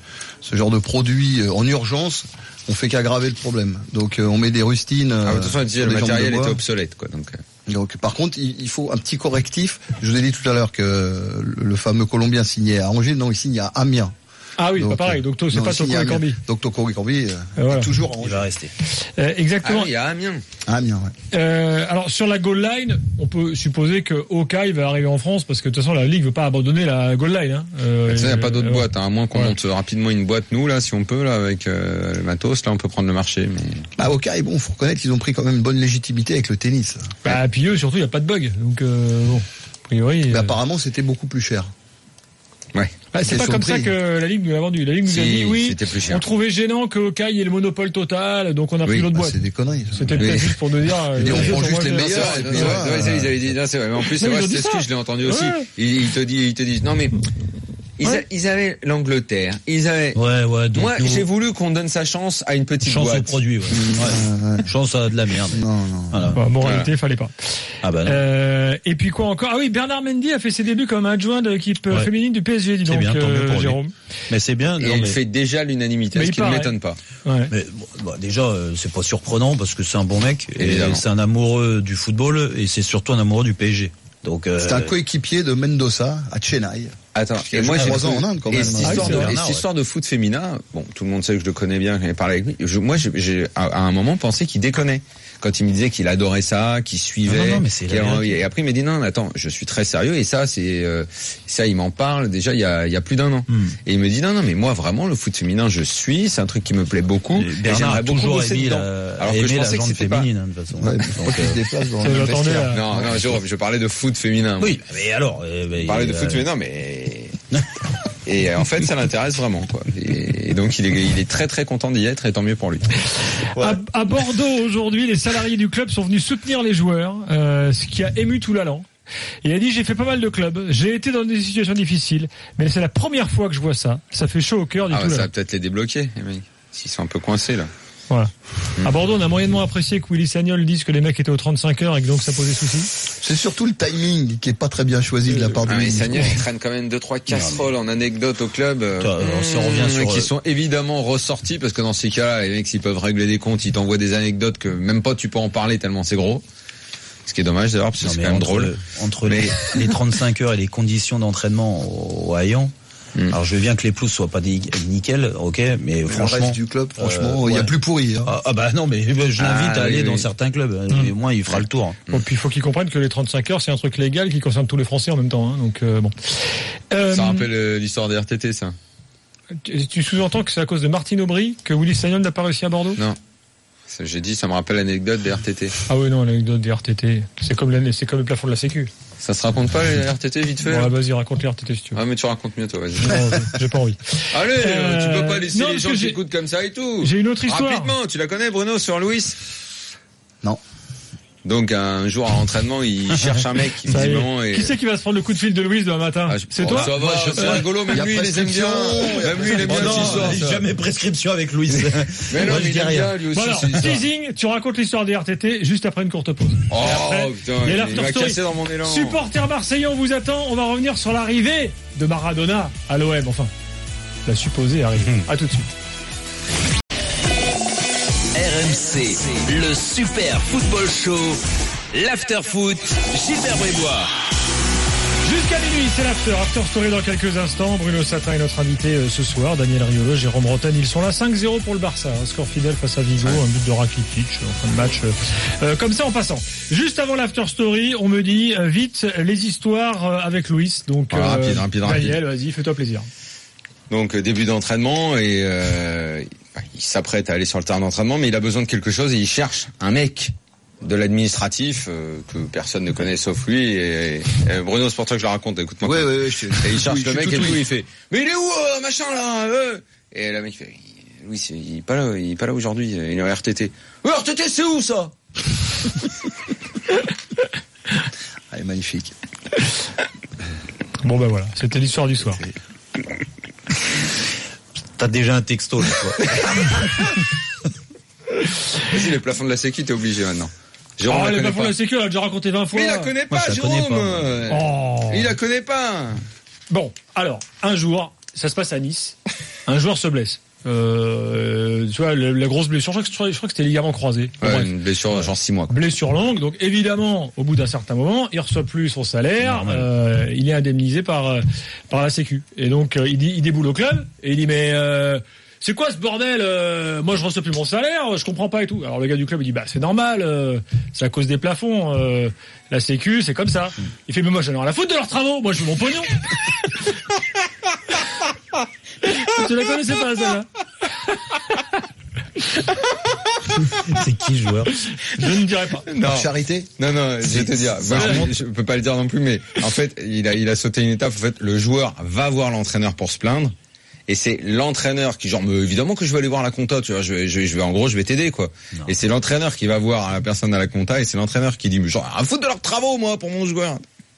de produit en urgence, on fait qu'aggraver le problème. Donc on met des rustines. De toute façon, elle disait le matériel était obsolète, quoi. Donc par contre, il faut un petit correctif. Je vous ai dit tout à l'heure que le fameux Colombien signait à Angers, non, il signe à Amiens. Ah oui, pas pareil. Donc c'est pas Toko Ekambi. Donc Toko Ekambi est toujours en Il va rester. Exactement. Ah, il y a Amiens. Amiens, ouais. Alors sur la goal line, on peut supposer que Okai va arriver en France parce que de toute façon la Ligue veut pas abandonner la goal line. Il n'y a pas d'autre boîte, à moins qu'on monte rapidement une boîte nous là, si on peut là avec le matos, là on peut prendre le marché. Mais Okai, bon, faut reconnaître qu'ils ont pris quand même une bonne légitimité avec le tennis. Puis eux surtout il y a pas de bug, donc bon, a priori. Apparemment c'était beaucoup plus cher. Ouais. C'est pas comme ça que la Ligue nous l'a vendu. La Ligue nous a dit c'était plus cher. On trouvait gênant que Okai ait le monopole total, donc on a pris l'autre boîte. C'est des conneries. C'était peut-être juste pour nous dire. On prend juste les meilleurs. Ils avaient dit, c'est vrai. Mais en plus, c'est vrai, c'est ce que je l'ai entendu aussi. Ils te disent, non mais. Ils avaient l'Angleterre. Ils avaient. Donc moi, j'ai voulu qu'on donne sa chance à une petite chance boîte. Chance au produit. Chance à de la merde. Non. Voilà. Moralité, fallait pas. Ah bah non. Et puis quoi encore? Ah oui, Bernard Mendy a fait ses débuts comme adjoint de l'équipe féminine du PSG. Dis donc, bien, tant mieux pour Jérôme. Mais c'est bien. Et il fait déjà l'unanimité, ce qui ne m'étonne pas. Ouais. Mais déjà, c'est pas surprenant parce que c'est un bon mec. Évidemment. Et c'est un amoureux du football et c'est surtout un amoureux du PSG. Donc. C'est un coéquipier de Mendoza à Chennai. Attends, et moi j'ai 3 ans en Inde quand même. Et cette histoire de foot féminin, bon, tout le monde sait que je le connais bien, j'en ai parlé avec lui. Moi, j'ai à un moment pensé qu'il déconnait quand il me disait qu'il adorait ça, qu'il suivait. Non, mais c'est et après il m'a dit non, attends, je suis très sérieux et ça c'est ça il m'en parle déjà il y a plus d'un an. Et il me dit non mais moi vraiment le foot féminin je suis, c'est un truc qui me plaît beaucoup et j'aimerais beaucoup bosser dedans. Alors que je pensais que c'était pas féminine de toute façon. Non, je parlais de foot féminin. Oui, mais alors je parlais de foot féminin mais et en fait, ça l'intéresse vraiment, quoi. Et donc, il est très très content d'y être, et tant mieux pour lui. Ouais. À Bordeaux aujourd'hui, les salariés du club sont venus soutenir les joueurs, ce qui a ému tout l'Allan. Il a dit j'ai fait pas mal de clubs, j'ai été dans des situations difficiles, mais c'est la première fois que je vois ça. Ça fait chaud au cœur du tout. Ça va peut-être les débloquer, les mecs, s'ils sont un peu coincés là. Voilà. À Bordeaux, on a moyennement apprécié que Willy Sagnol dise que les mecs étaient aux 35 heures et que donc ça posait souci. C'est surtout le timing qui est pas très bien choisi de la part de Willy. Sagnol, il traîne quand même 2-3 casseroles en anecdote au club. Qui sont évidemment ressorties parce que dans ces cas-là, les mecs, s'ils peuvent régler des comptes, ils t'envoient des anecdotes que même pas tu peux en parler tellement c'est gros. Ce qui est dommage d'ailleurs parce que c'est quand même drôle. Entre les 35 heures et les conditions d'entraînement au Hayan. Alors je veux bien que les pelouses soient pas nickel, ok, mais franchement. Le reste du club, franchement, il y a plus pourri. Hein. Ah bah non, mais je l'invite à aller dans certains clubs. Au moins, il fera le tour. Bon, puis il faut qu'ils comprennent que les 35 heures, c'est un truc légal qui concerne tous les Français en même temps. Hein, donc bon. Ça rappelle l'histoire des RTT, ça. Tu sous-entends que c'est à cause de Martine Aubry que Willy Sagnol n'a pas réussi à Bordeaux? Non. J'ai dit, ça me rappelle l'anecdote des RTT. Ah oui, non, l'anecdote des RTT. C'est comme le plafond de la Sécu. Ça se raconte pas les RTT vite fait? Ouais, vas-y, raconte les RTT si tu veux. Ah, mais tu racontes mieux, toi, vas-y. Non, j'ai pas envie. Allez, tu peux pas laisser les gens qui écoutent comme ça et tout. J'ai une autre histoire. Rapidement, tu la connais, Bruno, sur Louis? Non. Donc, un jour à l'entraînement, il cherche un mec, visiblement. Qui c'est qui va se prendre le coup de fil de Louise demain matin? C'est toi? Ça va, c'est rigolo, même lui, il les aime bien. Même lui, il aime bien l'histoire. Jamais prescription avec Louise. Mais non, il aime bien, lui aussi. Voilà, teasing, tu racontes l'histoire des RTT juste après une courte pause. Oh, putain, il m'a cassé dans mon élan. Supporters marseillais, on vous attend. On va revenir sur l'arrivée de Maradona à l'OM. Enfin, la supposée arrivée. À tout de suite. RMC, le Super Football Show, l'After Foot, Gilbert Brébois. Jusqu'à minuit, c'est l'After Story dans quelques instants. Bruno Satin est notre invité ce soir. Daniel Riolo, Jérôme Rotten, ils sont là. 5-0 pour le Barça. Un score fidèle face à Vigo, un but de Rakitic en fin de match. Comme ça en passant. Juste avant l'After Story, on me dit vite les histoires avec Louis. Donc rapide. Daniel, vas-y, fais-toi plaisir. Donc début d'entraînement et il s'apprête à aller sur le terrain d'entraînement, mais il a besoin de quelque chose et il cherche un mec de l'administratif que personne ne connaît sauf lui et Bruno, c'est pour toi que je le raconte, écoute-moi. Ouais, et il cherche le mec et tout, il fait mais il est où machin là et le mec fait Louis, il est pas là aujourd'hui, il est en RTT. RTT c'est où ça? Ah, magnifique. Bon ben voilà, c'était l'histoire du soir. T'as déjà un texto là, toi. Vas-y, les plafonds de la sécu, t'es obligé maintenant. Jérôme, les plafonds de la sécu, on l'a déjà raconté 20 fois. Mais il la connaît pas, Jérôme. Il la connaît pas. Bon, alors, un jour, ça se passe à Nice, un joueur se blesse. Tu vois, la grosse blessure, je crois que c'était ligament croisé. Ouais, une blessure genre 6 mois. Blessure longue, donc évidemment, au bout d'un certain moment, il reçoit plus son salaire, il est indemnisé par la Sécu. Et donc, il déboule au club, et il dit, mais c'est quoi ce bordel? Moi, je reçois plus mon salaire, je comprends pas et tout. Alors le gars du club, il dit, bah c'est normal, c'est à cause des plafonds, la Sécu, c'est comme ça. Il fait, mais moi, j'en ai rien à foutre de leurs travaux, moi, je veux mon pognon. Tu la connaissais pas, ça? C'est qui, joueur? Je ne dirais pas. Non. Charité? Non, je vais te dire. Moi, je peux pas le dire non plus, mais en fait, il a sauté une étape. En fait, le joueur va voir l'entraîneur pour se plaindre. Et c'est l'entraîneur qui, genre, mais évidemment que je vais aller voir la compta, tu vois, je vais, en gros, je vais t'aider, quoi. Non. Et c'est l'entraîneur qui va voir la personne à la compta, et c'est l'entraîneur qui dit, mais genre, à foutre de leurs travaux, moi, pour mon joueur.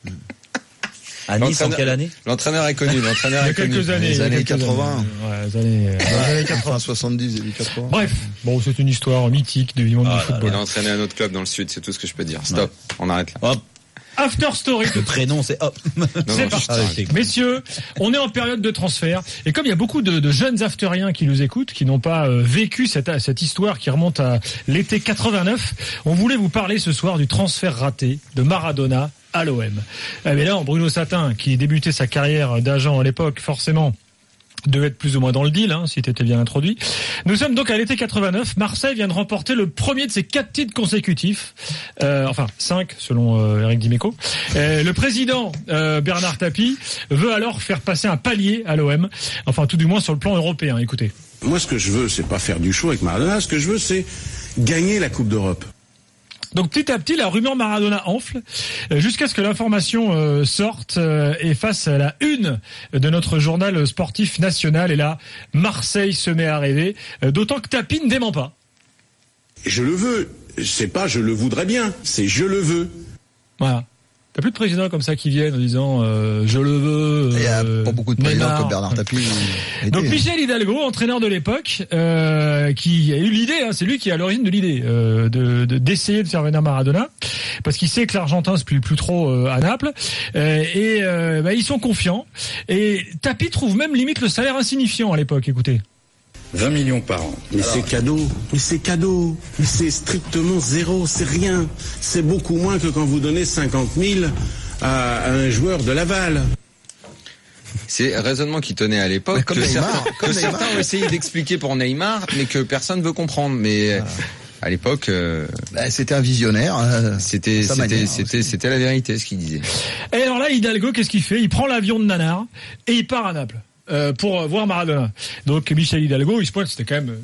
À Nice, en quelle année? L'entraîneur est connu, Il y a quelques années. Les années 80. Ouais, les années 80. 70, début 80. Bref. Bon, c'est une histoire mythique du monde du football. Il a entraîné un autre club dans le sud, c'est tout ce que je peux dire. Stop. On arrête là. Hop. After Story. Le prénom, c'est hop. C'est parti. Messieurs, on est en période de transfert. Et comme il y a beaucoup de jeunes aftériens qui nous écoutent, qui n'ont pas vécu cette histoire qui remonte à l'été 89, on voulait vous parler ce soir du transfert raté de Maradona à l'OM. Mais là, Bruno Satin, qui débutait sa carrière d'agent à l'époque, forcément, devait être plus ou moins dans le deal, si t'étais bien introduit. Nous sommes donc à l'été 89. Marseille vient de remporter le premier de ses 4 titres consécutifs. 5 selon Eric Dimeco. Le président Bernard Tapie veut alors faire passer un palier à l'OM. Enfin, tout du moins sur le plan européen. Écoutez. Moi, ce que je veux, c'est pas faire du show avec Maradona. Ce que je veux, c'est gagner la Coupe d'Europe. Donc petit à petit, la rumeur Maradona enfle jusqu'à ce que l'information sorte et fasse la une de notre journal sportif national. Et là, Marseille se met à rêver, d'autant que Tapie ne dément pas. Je le veux. C'est pas je le voudrais bien, c'est je le veux. Voilà. T'as plus de présidents comme ça qui viennent en disant je le veux. Il y a pas beaucoup de présidents Neymar. comme Bernard Tapie. Donc Michel Hidalgo, entraîneur de l'époque, qui a eu l'idée, c'est lui qui est à l'origine de l'idée d'essayer de faire venir Maradona, parce qu'il sait que l'Argentin se plie plus trop à Naples, et ils sont confiants. Et Tapie trouve même limite le salaire insignifiant à l'époque. Écoutez. 20 millions par an. Mais c'est cadeau. Mais c'est strictement zéro. C'est rien. C'est beaucoup moins que quand vous donnez 50 000 à un joueur de Laval. C'est un raisonnement qui tenait à l'époque, que certains ont essayé d'expliquer pour Neymar, mais que personne ne veut comprendre. Mais à l'époque, c'était un visionnaire. C'était la vérité, ce qu'il disait. Et alors là, Hidalgo, qu'est-ce qu'il fait? Il prend l'avion de Nanar et il part à Naples. Pour voir Maradona. Donc Michel Hidalgo, il se pointe, c'était quand même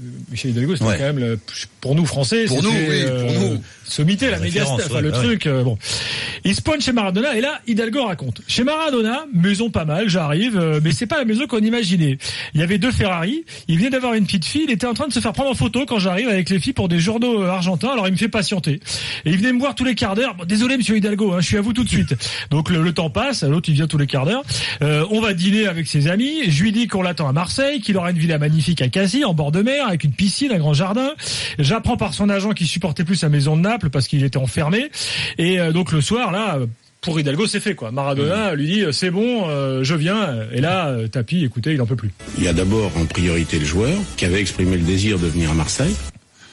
pour nous Français, pour nous sommité, la méga truc. Bon, il se pointe chez Maradona et là Hidalgo raconte. Chez Maradona, maison pas mal, j'arrive, mais c'est pas la maison qu'on imaginait. Il y avait 2 Ferrari, il venait d'avoir une petite fille, il était en train de se faire prendre en photo quand j'arrive avec les filles pour des journaux argentins. Alors il me fait patienter et il venait me voir tous les quarts d'heure. Bon, désolé Monsieur Hidalgo, je suis à vous tout de suite. Donc le temps passe, l'autre il vient tous les quarts d'heure. On va dîner avec ses amis. Je lui dis qu'on l'attend à Marseille, qu'il aura une villa magnifique à Cassis, en bord de mer, avec une piscine, un grand jardin. J'apprends par son agent qu'il supportait plus sa maison de Naples parce qu'il était enfermé. Et donc le soir, là, pour Hidalgo, c'est fait, quoi. Maradona lui dit, c'est bon, je viens. Et là, Tapie, écoutez, il en peut plus. Il y a d'abord en priorité le joueur qui avait exprimé le désir de venir à Marseille.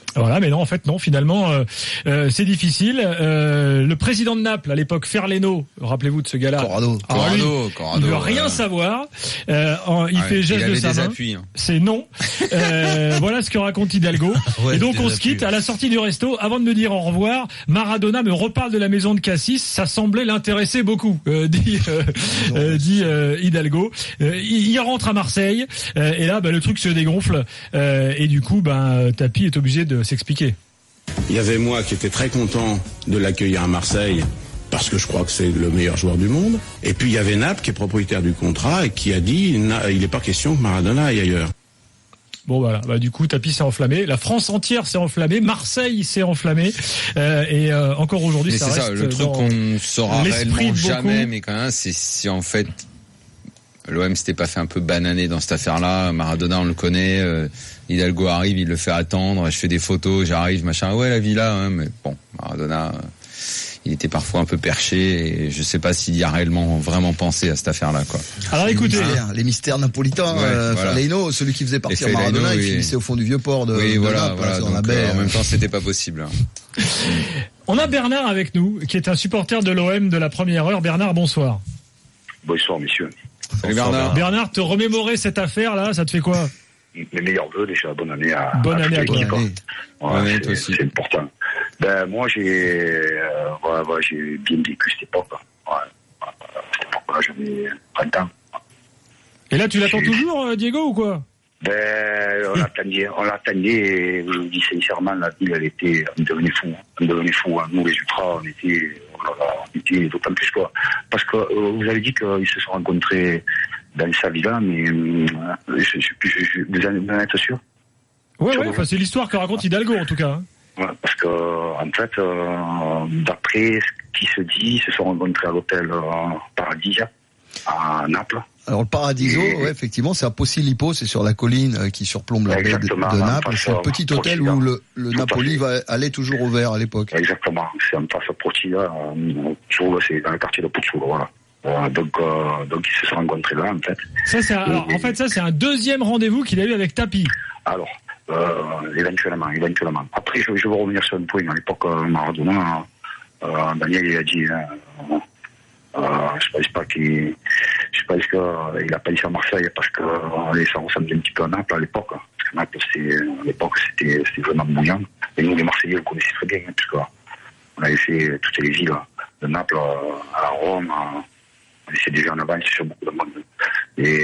Voilà, mais non, en fait, non. Finalement, c'est difficile. Le président de Naples à l'époque, Ferleno, rappelez-vous de ce gars-là. Corrado. Il veut rien savoir. Il fait geste de sa main. Appuis, hein. C'est non. Voilà ce que raconte Hidalgo. Ouais, et donc on se appuis. quitte à la sortie du resto. Avant de me dire au revoir, Maradona me reparle de la maison de Cassis. Ça semblait l'intéresser beaucoup, dit Hidalgo. Il rentre à Marseille et là, le truc se dégonfle et du coup, Tapi est obligé de s'expliquer. Il y avait moi qui étais très content de l'accueillir à Marseille parce que je crois que c'est le meilleur joueur du monde. Et puis il y avait Naples qui est propriétaire du contrat et qui a dit il n'est pas question que Maradona aille ailleurs. Bon voilà, du coup Tapi s'est enflammé, la France entière s'est enflammée, Marseille s'est enflammée et encore aujourd'hui mais ça c'est reste ça, le truc qu'on ne saura réellement de jamais, mais quand même c'est si en fait l'OM s'était pas fait un peu bananer dans cette affaire-là. Maradona, on le connaît. Hidalgo arrive, il le fait attendre. Je fais des photos, j'arrive, machin. Ouais, la villa, hein, mais bon, Maradona, il était parfois un peu perché. Et je sais pas s'il y a réellement vraiment pensé à cette affaire-là, quoi. Alors écoutez, les mystères napolitains. Ouais, voilà. Ferleno, celui qui faisait partir Fellaino, Maradona, il oui. finissait au fond du vieux port de. Oui, de voilà, Naples, dans la donc, baie. en même temps, c'était pas possible. Hein. on a Bernard avec nous, qui est un supporter de l'OM de la première heure. Bernard, bonsoir. Bonsoir, messieurs. Salut Bernard. Bernard, te remémorer cette affaire-là, ça te fait quoi? Mes meilleurs vœux, déjà, bonne année à toute l'équipe. Bonne année, toi aussi. C'est important. Moi, j'ai bien vécu cette époque. Cette époque-là, j'avais 30 ans. Et là, tu l'attends toujours, Diego, ou quoi? On l'attendait, et je vous dis sincèrement, la ville, on devenait fou. Nous, les ultras, on était d'autant plus quoi. Parce que vous avez dit qu'ils se sont rencontrés dans sa villa, mais vous en êtes sûr? Ouais, c'est l'histoire que raconte Hidalgo, en tout cas. Hein. Ouais, parce que, en fait, d'après ce qui se dit, ils se sont rencontrés à l'hôtel Paradisia, à Naples. Alors le Paradiso, effectivement, c'est à Posillipo, c'est sur la colline qui surplombe la baie de Naples. C'est un petit hôtel où le Napoli allait toujours au vert à l'époque. Exactement, c'est en face à Procida, c'est dans le quartier de Pozzuolo, voilà. Donc ils se sont rencontrés là, en fait. Ça c'est un deuxième rendez-vous qu'il a eu avec Tapi. Alors, éventuellement. Après, je veux revenir sur un point. À l'époque, Maradona, Daniel, il a dit, je pense qu'il a pas dit à Marseille parce que ça ressemblait un petit peu à Naples à l'époque. Parce que Naples, à l'époque, c'était vraiment bouillant. Et nous, les Marseillais, on connaissait très bien, parce qu'on avait fait toutes les villes de Naples à Rome. On était déjà en avance sur beaucoup de monde. Et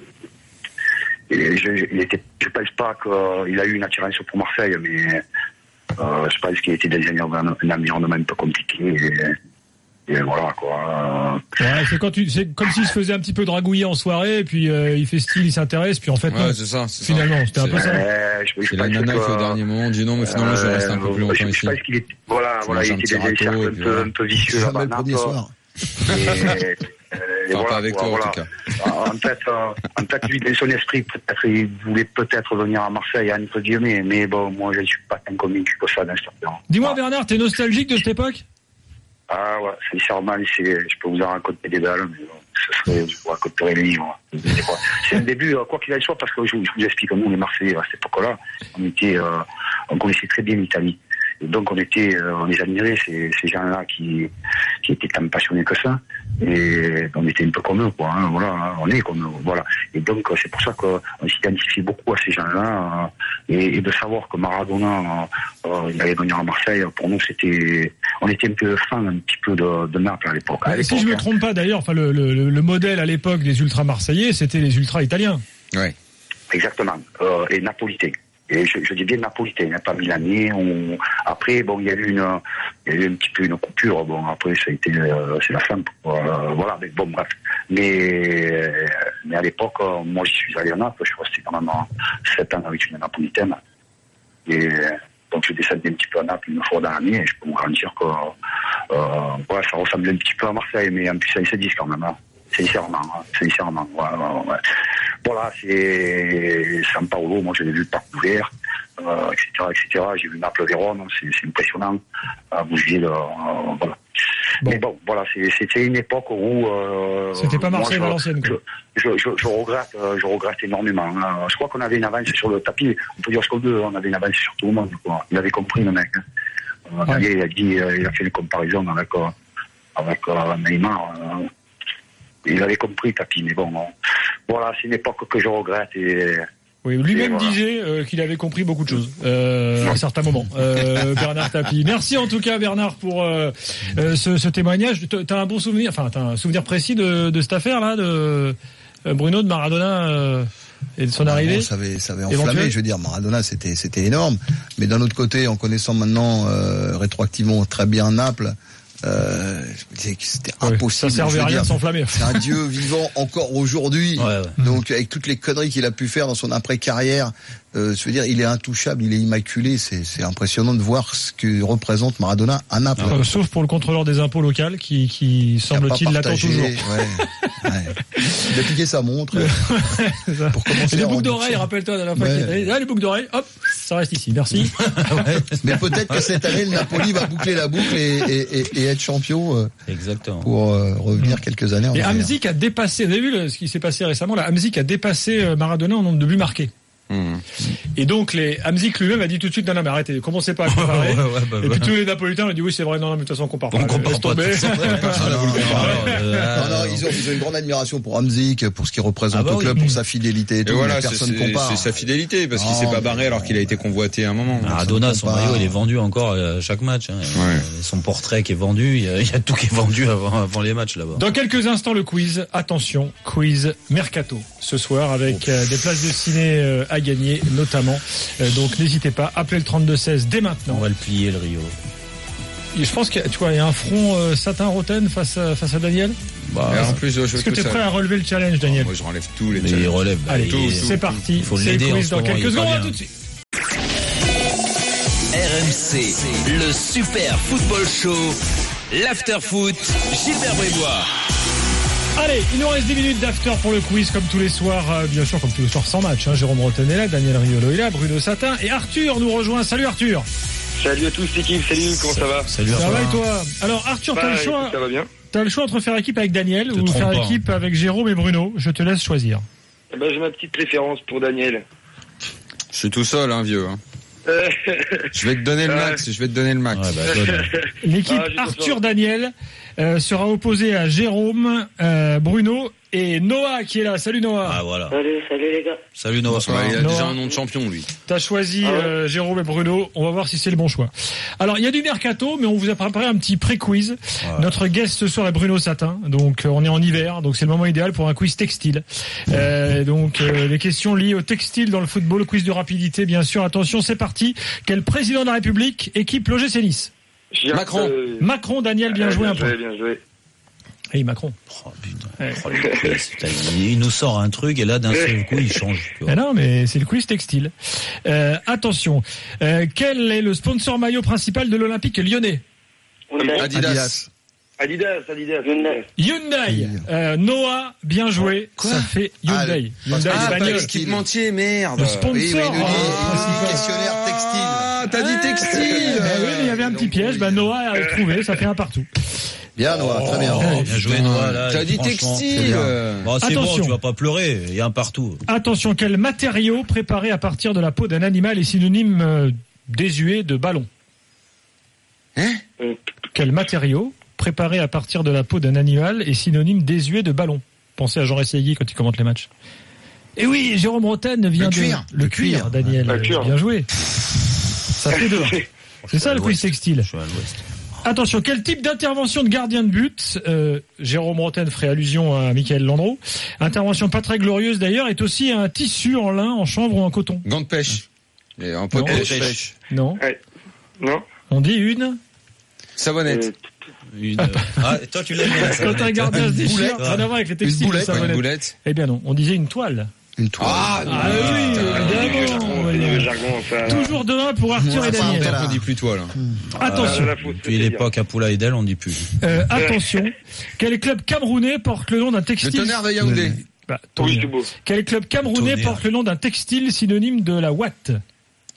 je pense pas qu'il a eu une attirance pour Marseille, mais je pense qu'il était dans un environnement un peu compliqué. Et voilà, quoi. Ouais, c'est comme s'il se faisait un petit peu dragouiller en soirée, et puis il fait style, il s'intéresse, puis en fait, non. C'est ça. Finalement, c'était un peu ça. C'est la nana qui au dernier moment dit non, mais finalement, je reste un peu plus longtemps ici. Je pense qu'il était, il était dans des cercles un peu vicieux là-bas. Le premier soir. Enfin, pas avec toi, en tout cas. En fait, lui, dans son esprit, il voulait peut-être venir à Marseille, entre guillemets, mais bon, moi, je ne suis pas tant convaincu que ça, d'un certain. Dis-moi, Bernard, t'es nostalgique de cette époque? Ah ouais, sincèrement, je peux vous en raconter des dalles, mais je vous raconterai les livres. C'est un début, quoi qu'il en soit, parce que je vous explique, nous, les Marseillais, à cette époque-là, on connaissait très bien l'Italie. Et donc, on les admirait, ces gens-là qui étaient tant passionnés que ça. Et on était un peu comme eux, quoi. Hein, voilà, on est comme eux, voilà. Et donc, c'est pour ça qu'on s'identifie beaucoup à ces gens-là. Et de savoir que Maradona, il allait venir à Marseille, pour nous, on était un peu fan, un petit peu de Naples à l'époque. Si je me trompe pas, d'ailleurs, enfin, le modèle à l'époque des ultras marseillais, c'était les ultras italiens. Ouais. Exactement. Et napolitains. Et je dis bien napolitain, pas milanais. Après, bon, il y a eu un petit peu une coupure. Bon, après, ça a été, c'est la fin. Voilà, mais bon, bref. Mais à l'époque, moi, j'y suis allé à Naples. Je suis resté quand même 7 ans avec une napolitaine. Et donc, je descendais un petit peu à Naples une fois dans l'année. Et je peux vous garantir que, ça ressemblait un petit peu à Marseille, mais en plus, ça se dit quand même. Hein. Sincèrement. Ouais. Voilà, c'est San Paolo, moi je l'ai vu le parc ouvert, etc. J'ai vu Naples-Vérone, c'est impressionnant. Bougeville, voilà. Bon. Mais bon, voilà, c'était une époque où... C'était pas Marseille-Valenciennes, quoi. Je regrette énormément. Hein. Je crois qu'on avait une avance sur le tapis. On peut dire ce qu'on veut, on avait une avance sur tout le monde, quoi. Il avait compris, le mec. Hein. Il a fait une comparaison avec Neymar. Il avait compris, Tapi, mais bon, voilà, c'est une époque que je regrette. Oui, lui-même voilà. disait qu'il avait compris beaucoup de choses à un certain moment. Bernard Tapie. Merci en tout cas, Bernard, pour ce témoignage. T'as un bon souvenir, enfin, t'as un souvenir précis de cette affaire-là, de Bruno, de Maradona et de son arrivée. Ça avait enflammé. Je veux dire, Maradona, c'était énorme. Mais d'un autre côté, en connaissant maintenant rétroactivement très bien Naples. C'était impossible. Ça servait à rien de s'enflammer. C'est un dieu vivant encore aujourd'hui. Ouais. Donc avec toutes les conneries qu'il a pu faire dans son après-carrière, je veux dire, il est intouchable, il est immaculé. C'est impressionnant de voir ce que représente Maradona à Naples. Sauf pour le contrôleur des impôts local qui semble-t-il l'attend toujours. Il a piqué sa montre pour commencer. Et les boucles d'oreilles, rappelle-toi de la fois les boucles d'oreilles, hop, ça reste ici. Merci. Mais peut-être que cette année, le Napoli va boucler la boucle et être champion. Exactement. Pour revenir quelques années en arrière. Et Hamzik a dépassé, vous avez vu ce qui s'est passé récemment là, Hamzik a dépassé Maradona en nombre de buts marqués. Et donc Hamzik lui-même a dit tout de suite non mais arrêtez, commencez pas à comparer. Et puis tous les Napolitains ont dit oui c'est vrai, non mais de toute façon on compare pas. Laisse tomber. Non, ils ont une grande admiration pour Hamzik, pour ce qu'il représente au club, pour sa fidélité et tout. Voilà, personne compare. C'est sa fidélité parce qu'il s'est pas barré alors qu'il a été convoité à un moment. Maradona, son maillot il est vendu encore à chaque match. Son portrait qui est vendu, il y a tout qui est vendu avant les matchs là-bas. Dans quelques instants le quiz. Attention, quiz Mercato ce soir avec des places de ciné à gagner notamment. Donc n'hésitez pas, appelez le 32-16 dès maintenant. On va le plier le Rio. Et je pense qu'il y a un front satin-roten face à Daniel. En plus, est-ce que tu es prêt à relever le challenge, Daniel? Moi je relève tous les challenges. Il relève. Allez, c'est parti. Il faut c'est l'aider le quiz dans quelques secondes. À tout de suite. RMC, le Super Football Show, l'After Foot, Gilbert Brébois. Allez, il nous reste 10 minutes d'after pour le quiz, comme tous les soirs, bien sûr, comme tous les soirs sans match. Jérôme Rotten est là, Daniel Riolo est là, Bruno Satin et Arthur nous rejoint. Salut Arthur. Salut à tous l'équipe, salut, comment ça va? Salut ça va et toi? Alors Arthur, t'as le choix. Ça va bien. T'as le choix entre faire équipe avec Daniel ou faire équipe avec Jérôme et Bruno. Je te laisse choisir. J'ai ma petite préférence pour Daniel. Je suis tout seul, vieux. Je vais te donner le max. L'équipe Arthur-Daniel sera opposée à Jérôme, Bruno et Noah qui est là. Salut Noah. Ah voilà. Salut les gars. Salut Noah. Il a déjà un nom de champion lui. T'as choisi Jérôme et Bruno. On va voir si c'est le bon choix. Alors il y a du mercato, mais on vous a préparé un petit pré-quiz. Ouais. Notre guest ce soir est Bruno Satin. Donc on est en hiver, donc c'est le moment idéal pour un quiz textile. Les questions liées au textile dans le football, quiz de rapidité bien sûr. Attention, c'est parti. Quel président de la République équipe l'OGC Nice? Macron. Macron, Daniel, bien joué un peu. Bien joué. Hey Macron. Oh putain. Il nous sort un truc et là d'un seul coup il change. Non mais c'est le quiz textile. Attention. Quel est le sponsor maillot principal de l'Olympique lyonnais? Adidas. Hyundai. Noah, bien joué. Ça fait Hyundai. Hyundai, l'équipementier, merde. Le sponsor. Oui, mais il nous dit questionnaire textile. T'as dit textile. Oui, mais il y avait un petit piège. Noah a trouvé. Ça fait un partout. Bien Noah, très bien. Bien joué Noah là. T'as dit textile. C'est bon, tu vas pas pleurer. Il y a un partout. Attention, quel matériau préparé à partir de la peau d'un animal est synonyme désuet de ballon? Quel matériau préparé à partir de la peau d'un animal est synonyme désuet de ballon? Pensez à Jean Rességui quand il commente les matchs. Et oui, Jérôme Rotten vient le cuir, Daniel. Bien joué. Ça fait 2. C'est ça le quiz textile. Je suis à l'ouest. Attention, quel type d'intervention de gardien de but Jérôme Rotten ferait allusion à Michael Landreau. Intervention pas très glorieuse d'ailleurs, est aussi un tissu en lin, en chanvre ou en coton. Gants de pêche. Et un pot de pêche. Non. Non. On dit une savonnette. Toi tu l'aimes bien. Quand un gardien se déchire, rien à voir avec les textiles. Une boulette. Eh bien non, on disait une toile. Une toile. Oui, évidemment. Toujours 2-1 pour Arthur et Daniel. On dit plus toile. Attention. Depuis l'époque à Poula et Del, on dit plus. Attention. Quel club camerounais porte le nom d'un textile? Le Tonnerre de Yaoundé. Oui, c'est beau. Quel club camerounais porte le nom d'un textile synonyme de la ouate?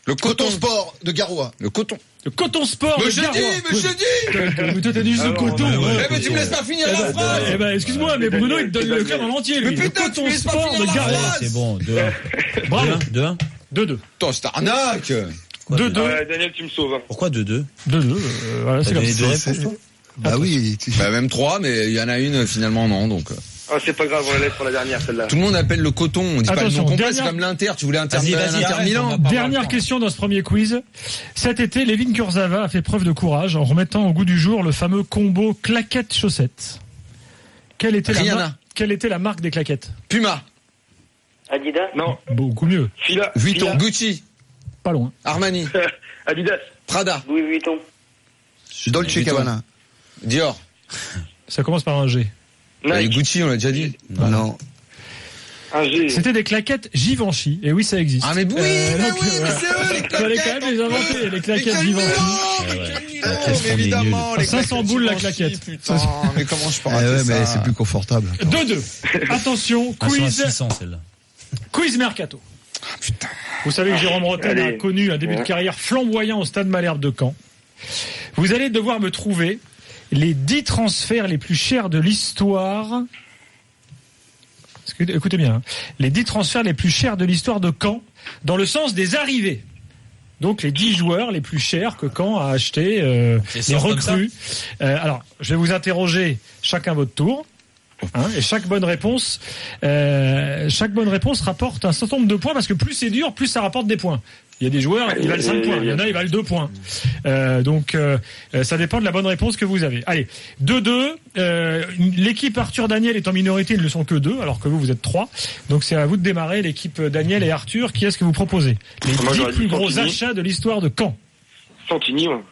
Le Coton Sport de Garoua. Le coton. Le Coton Sport Mais de je Garoua. dis. Mais toi, t'as dit ce coton. Mais tu me laisses pas finir la phrase. Eh ben, excuse-moi, mais Bruno, il te donne le club en entier, lui. Mais putain, Le Coton tu me laisses pas Sport finir de la Garoua. phrase. C'est bon, 2-1. Bravo. 2-1. 2-2. Attends, c'est arnaque. 2-2. Ouais, Daniel, tu me sauves. Hein. Pourquoi 2-2? 2-2. Voilà, c'est T'as comme donné deux ça. réponses, toi? Bah oui. Bah même 3, mais il y en a une finalement non, donc. Ah, c'est pas grave, on la laisse pour la dernière, celle-là. Tout le monde appelle le coton, on dit pas le Attention, nom complet, dernière- c'est comme l'Inter, tu voulais Vas-y, l'Inter arrête, Milan. on va pas Dernière question dans ce premier quiz. Cet été, Levin Kurzawa a fait preuve de courage en remettant au goût du jour le fameux combo claquettes-chaussettes. Quelle était la marque des claquettes? Puma, Adidas? Non. Beaucoup mieux. Fila. Vuitton, Gucci, Pas loin. Armani, Adidas. Prada, Louis Vuitton. Dolce Vuitton. Gabbana. Dior. Ça commence par un G. Et Gucci, on l'a déjà dit. Non. Un G. C'était des claquettes Givenchy. Et oui, ça existe. Ah mais oui, mais donc, oui, mais c'est eux les claquettes. fallait quand même les inventer, les claquettes Givenchy. Mais évidemment, les 500 boules la Givenchy, claquette. Putain, mais comment je peux Ah rater ouais, ça mais c'est plus confortable. 2-2. Attention, quiz 600 celle-là. Quiz Mercato. putain. Vous savez que Jérôme Rotten a Allez. connu un début de carrière flamboyant au Stade Malherbe de Caen. Vous allez devoir me trouver les 10 transferts les plus chers de l'histoire. Écoutez bien, hein. Les 10 transferts les plus chers de l'histoire de Caen, dans le sens des arrivées. Donc les 10 joueurs les plus chers que Caen a acheté, les sort comme recrues. Alors, je vais vous interroger chacun votre tour. Hein, et chaque bonne réponse rapporte un certain nombre de points, parce que plus c'est dur, plus ça rapporte des points. Il y a des joueurs, ils valent 5 points. Il y en a, ils valent 2 points. Donc, ça dépend de la bonne réponse que vous avez. Allez, 2-2. L'équipe Arthur Daniel est en minorité, ils ne le sont que 2, alors que vous êtes 3. Donc, c'est à vous de démarrer, l'équipe Daniel et Arthur. Qui est-ce que vous proposez? Les Moi, 10 j'aurais dit plus gros Santini. achats de l'histoire de Caen. Santini, ouais.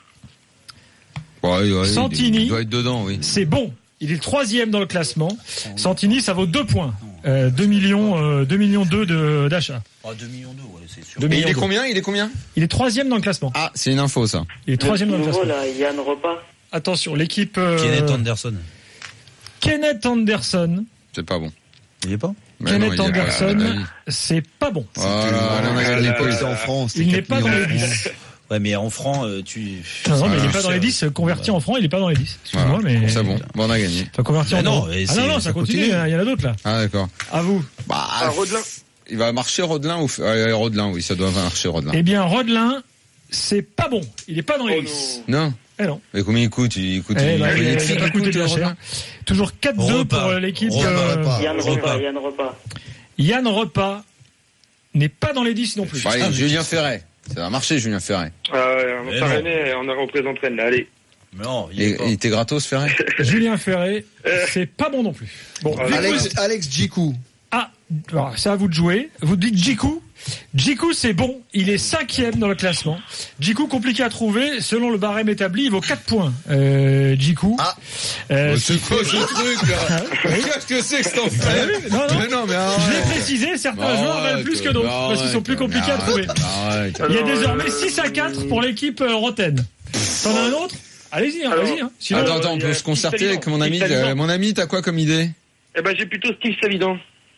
Ouais, Santini. il doit être dedans, oui. C'est bon. Il est 3e dans le classement. Santini, ça vaut 2 points. 2 millions 2 d'achats. Oh, 2 millions d'euros, ouais, c'est sûr. 2 Et millions il est d'euros. combien? Il est combien? Il est 3e dans le classement. Ah, c'est une info ça. Il est 3e dans le classement. là, Yann Repas. Attention, l'équipe Kenneth Anderson. Kenneth Anderson. C'est pas bon. Il est pas? Mais non, Kenneth il y a- Anderson, c'est pas bon. Voilà, on a gagné les points. en France. Il n'est pas dans les 10. Ouais, mais en francs, tu. Non, mais il n'est Voilà. pas dans les 10. Converti en francs, il n'est pas dans les 10. Excuse-moi, Voilà. mais. C'est bon. Bon, on a gagné. Enfin, converti en Mais non, euros. et Ah non, c'est- non, ça ça continue. continue. Il y en a d'autres là. Ah, d'accord. À vous. Bah, Rodelin. il va marcher Rodelin ou Rodelin, oui, ça doit marcher Rodelin. Eh bien, Rodelin, c'est pas bon. Il n'est pas dans les Oh 10. Non. Eh non. Mais combien il coûte? Il coûte Eh ben, il il a pas coûté bien cher. Toujours 4-2 Repas. pour l'équipe. Repas. Yann Repas. Repas. Yann Repas n'est pas dans les 10 non plus. Allez, Julien Ferret. Ça va marcher, Julien Ferret. Ah ouais, on Mais Paranais, on représente Rennes, là, allez. Mais non, il Et est pas. il était gratos, Ferret? Julien Ferret, c'est pas bon non plus. Bon, Alex Djikou. Ah, alors, c'est à vous de jouer. Vous dites Djikou. Djikou, c'est bon. Il est 5e dans le classement. Djikou, compliqué à trouver. Selon le barème établi, il vaut 4 points. Djikou. Ah. C'est quoi ce truc, là? Qu'est-ce que c'est que cet enfer? Non, non. Mais non, mais Je l'ai précisé, certains joueurs valent plus que d'autres, parce qu'ils sont plus compliqués à trouver. Arrête. Il y a désormais 6-4 pour l'équipe Rotten. T'en as un autre? Allez-y, Alors, vas-y. Sinon, Attends, on peut se concerter avec mon ami. Mon ami, t'as quoi comme idée? Eh ben, j'ai plutôt Steve Savidan.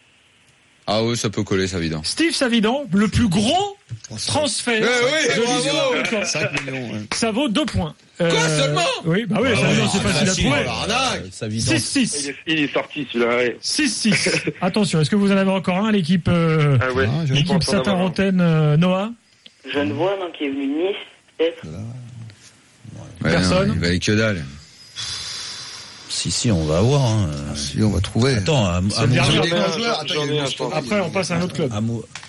Ah oui, ça peut coller, ça évident. Steve Savidan, le plus gros transfert oui, de bravo. l'histoire de Caen. 5 millions. Ouais. Ça vaut 2 points. Quoi, seulement? Oui, bah oui, Savidan, c'est facile à trouver. Ça vit dans. 6-6. Il est sorti, celui-là, ouais. 6-6. Attention, est-ce que vous en avez encore un, l'équipe Ah ouais. Ah, je Je l'équipe pense en avoir un. Saint-Roten, Noah? Genevois, non, qui est venu de Nice, peut-être. Ouais, Personne. non, il valait que dalle. Si, on va avoir. Hein. Si on va trouver. Attends, C'est le dernier. J'en ai des un, bons joueurs. Attends, j'en il y a ai une un, story. Après, on passe à un autre club.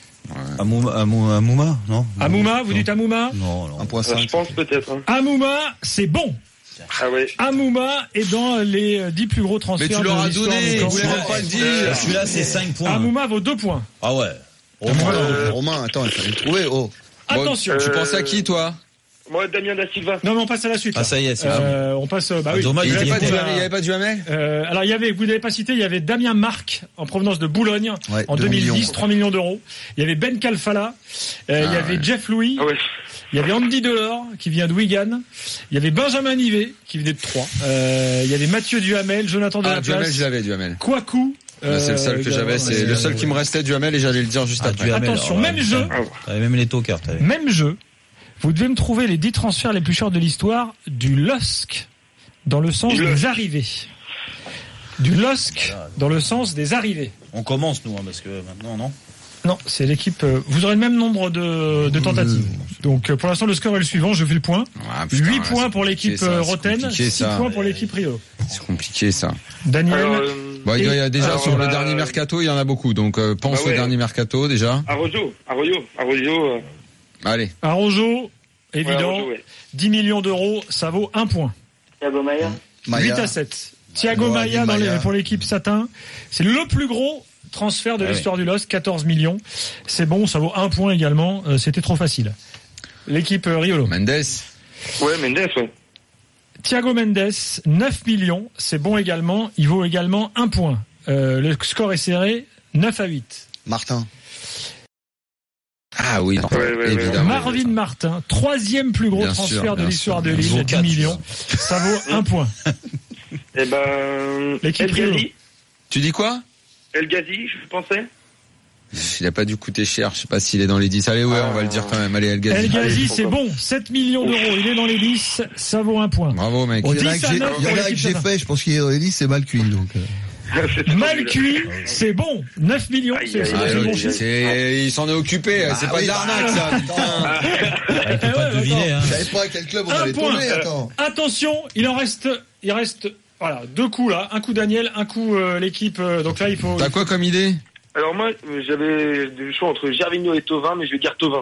Amouma, non? Amouma, vous dites Amouma? Non, non. 1.5. Je pense peut-être. Hein. Amouma, c'est bon. Ah ouais. Amouma est dans les 10 plus gros transferts Mais tu leur de as l'histoire donné, de vous Caen. voulez même pas le dire. Celui-là, c'est 5 points. Amouma vaut 2 points. Ah ouais. Romain, attends, il fallait le trouver. Oh. Attention. Tu penses à qui, toi? Moi, Damien Da Silva. Non, mais on passe à la suite. Ah, là. ça y est, c'est On passe, bah oui. dommage, Il il n'y y avait avait pas de Duhamel? Alors il y avait, vous n'avez pas cité, il y avait Damien Marc en provenance de Boulogne Ouais, en 2 2010, millions. 3 millions d'euros. Il y avait Ben Kalfala, il y avait Jeff Louis, Ah ouais. il y avait Andy Delors qui vient de Wigan, il y avait Benjamin Nivet qui venait de Troyes, il y avait Mathieu Duhamel, Jonathan Ah, Duhamel, Delaplace, je l'avais, Duhamel. Kouakou C'est le seul que j'avais, c'est le seul qui me restait, Duhamel, et j'allais le dire juste après. Duhamel, Attention, même jeu. T'avais même les tocards. Même jeu. Vous devez me trouver les 10 transferts les plus chers de l'histoire du LOSC dans le sens des arrivées. Du LOSC dans le sens des arrivées. On commence, nous, parce que maintenant, non? Non, c'est l'équipe. Vous aurez le même nombre de tentatives. Donc, pour l'instant, le score est le suivant. Je fais le point. 8 points pour l'équipe Roten, 6 points pour l'équipe Rio. C'est compliqué, ça. Daniel. Il y a déjà sur le dernier mercato, il y en a beaucoup. Donc, pense au dernier mercato, déjà. Arroyo. Allez. Arrojo, évident. Arrojo, ouais. 10 millions d'euros, ça vaut 1 point. Thiago Maia. 8-7. Thiago Maia pour l'équipe Satin. C'est le plus gros transfert de l'histoire du LOSC, 14 millions. C'est bon, ça vaut 1 point également. C'était trop facile. L'équipe Riolo. Mendes. Ouais, Mendes, ouais. Thiago Mendes, 9 millions. C'est bon également. Il vaut également 1 point. Le score est serré, 9-8. Martin. Ah oui, évidemment. Marvin Martin, 3e plus gros transfert de l'histoire de Lille, 10 millions. Ça vaut 1 point. Eh ben, l'équipe Riolo. Tu dis quoi? El Ghazi, je pensais. Il a pas dû coûter cher, je sais pas s'il est dans les 10. Allez, on va le dire quand même. Allez, El Ghazi. El Ghazi, c'est bon. 7 millions d'euros. Il est dans les 10. Ça vaut 1 point. Bravo, mec. Il y en a que j'ai fait, je pense qu'il est dans les 10, c'est mal cuit, donc. Mal cuit, c'est bon. 9 millions, c'est bon. Il s'en est occupé, c'est pas de l'arnaque, ça, putain. Il peut pas deviner, Je savais pas à quel club on allait tomber, attends. Attention, il reste, voilà, 2 coups là. Un coup Daniel, un coup l'équipe. Donc là, il faut. T'as quoi comme idée? Alors moi, j'avais le choix entre Gervinho et Thauvin, mais je vais dire Thauvin.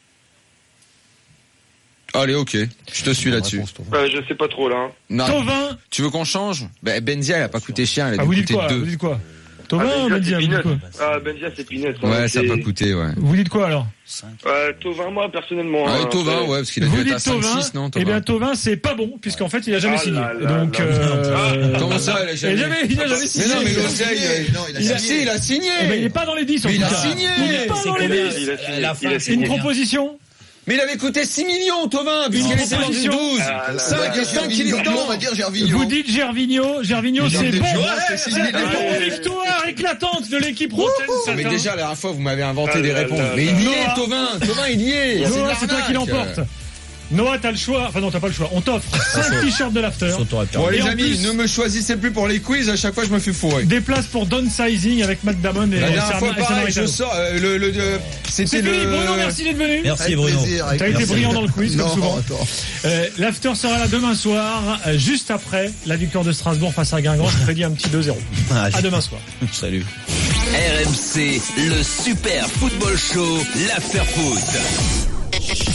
Allez, ok. Je te suis là-dessus. Je sais pas trop, là. Non. Thauvin. Tu veux qu'on change? Benzia, il a pas coûté cher, il a vous dû dites coûter quoi? 2. Vous dites quoi? Thauvin ou Benzia? Benzia, c'est peanuts. Ouais, ça a pas coûté, ouais. Vous dites quoi, alors? Thauvin, moi, personnellement. Ah, Thauvin, ouais, parce qu'il a dû être à 5-6, non? Eh bien, Thauvin, c'est pas bon, puisqu'en fait, il a jamais signé. Donc, comment ça, il a jamais signé? Mais non, mais l'oseille, il a signé. Mais il est pas dans les 10, en tout cas. Il a signé. Il est pas dans les 10. Une proposition? Mais il avait coûté 6 millions, Thauvin, puisqu'il était dans une 12. 5 et 5, il est dedans. On va dire Gervinho. Vous dites Gervinho, c'est bon. C'est une victoire éclatante de l'équipe Roten. Mais déjà, la dernière fois, vous m'avez inventé des réponses. Mais il y est, Thauvin, il y est. Noah, c'est toi qui l'emporte. Noah, t'as le choix. Enfin non, t'as pas le choix. On t'offre 5 t-shirts de l'after. Bon, les amis, ne me choisissez plus pour les quiz. À chaque fois, je me fais fourrer. Des places pour downsizing avec Matt Damon et la dernière fois, pareil, je sors. C'était fini. Bruno, merci d'être venu. Merci Bruno. T'as été brillant dans le quiz, comme souvent. L'after sera là demain soir, juste après la victoire de Strasbourg face à Guingamp. Je prédis un petit 2-0. À demain soir. Salut. RMC, le super football show, l'after foot.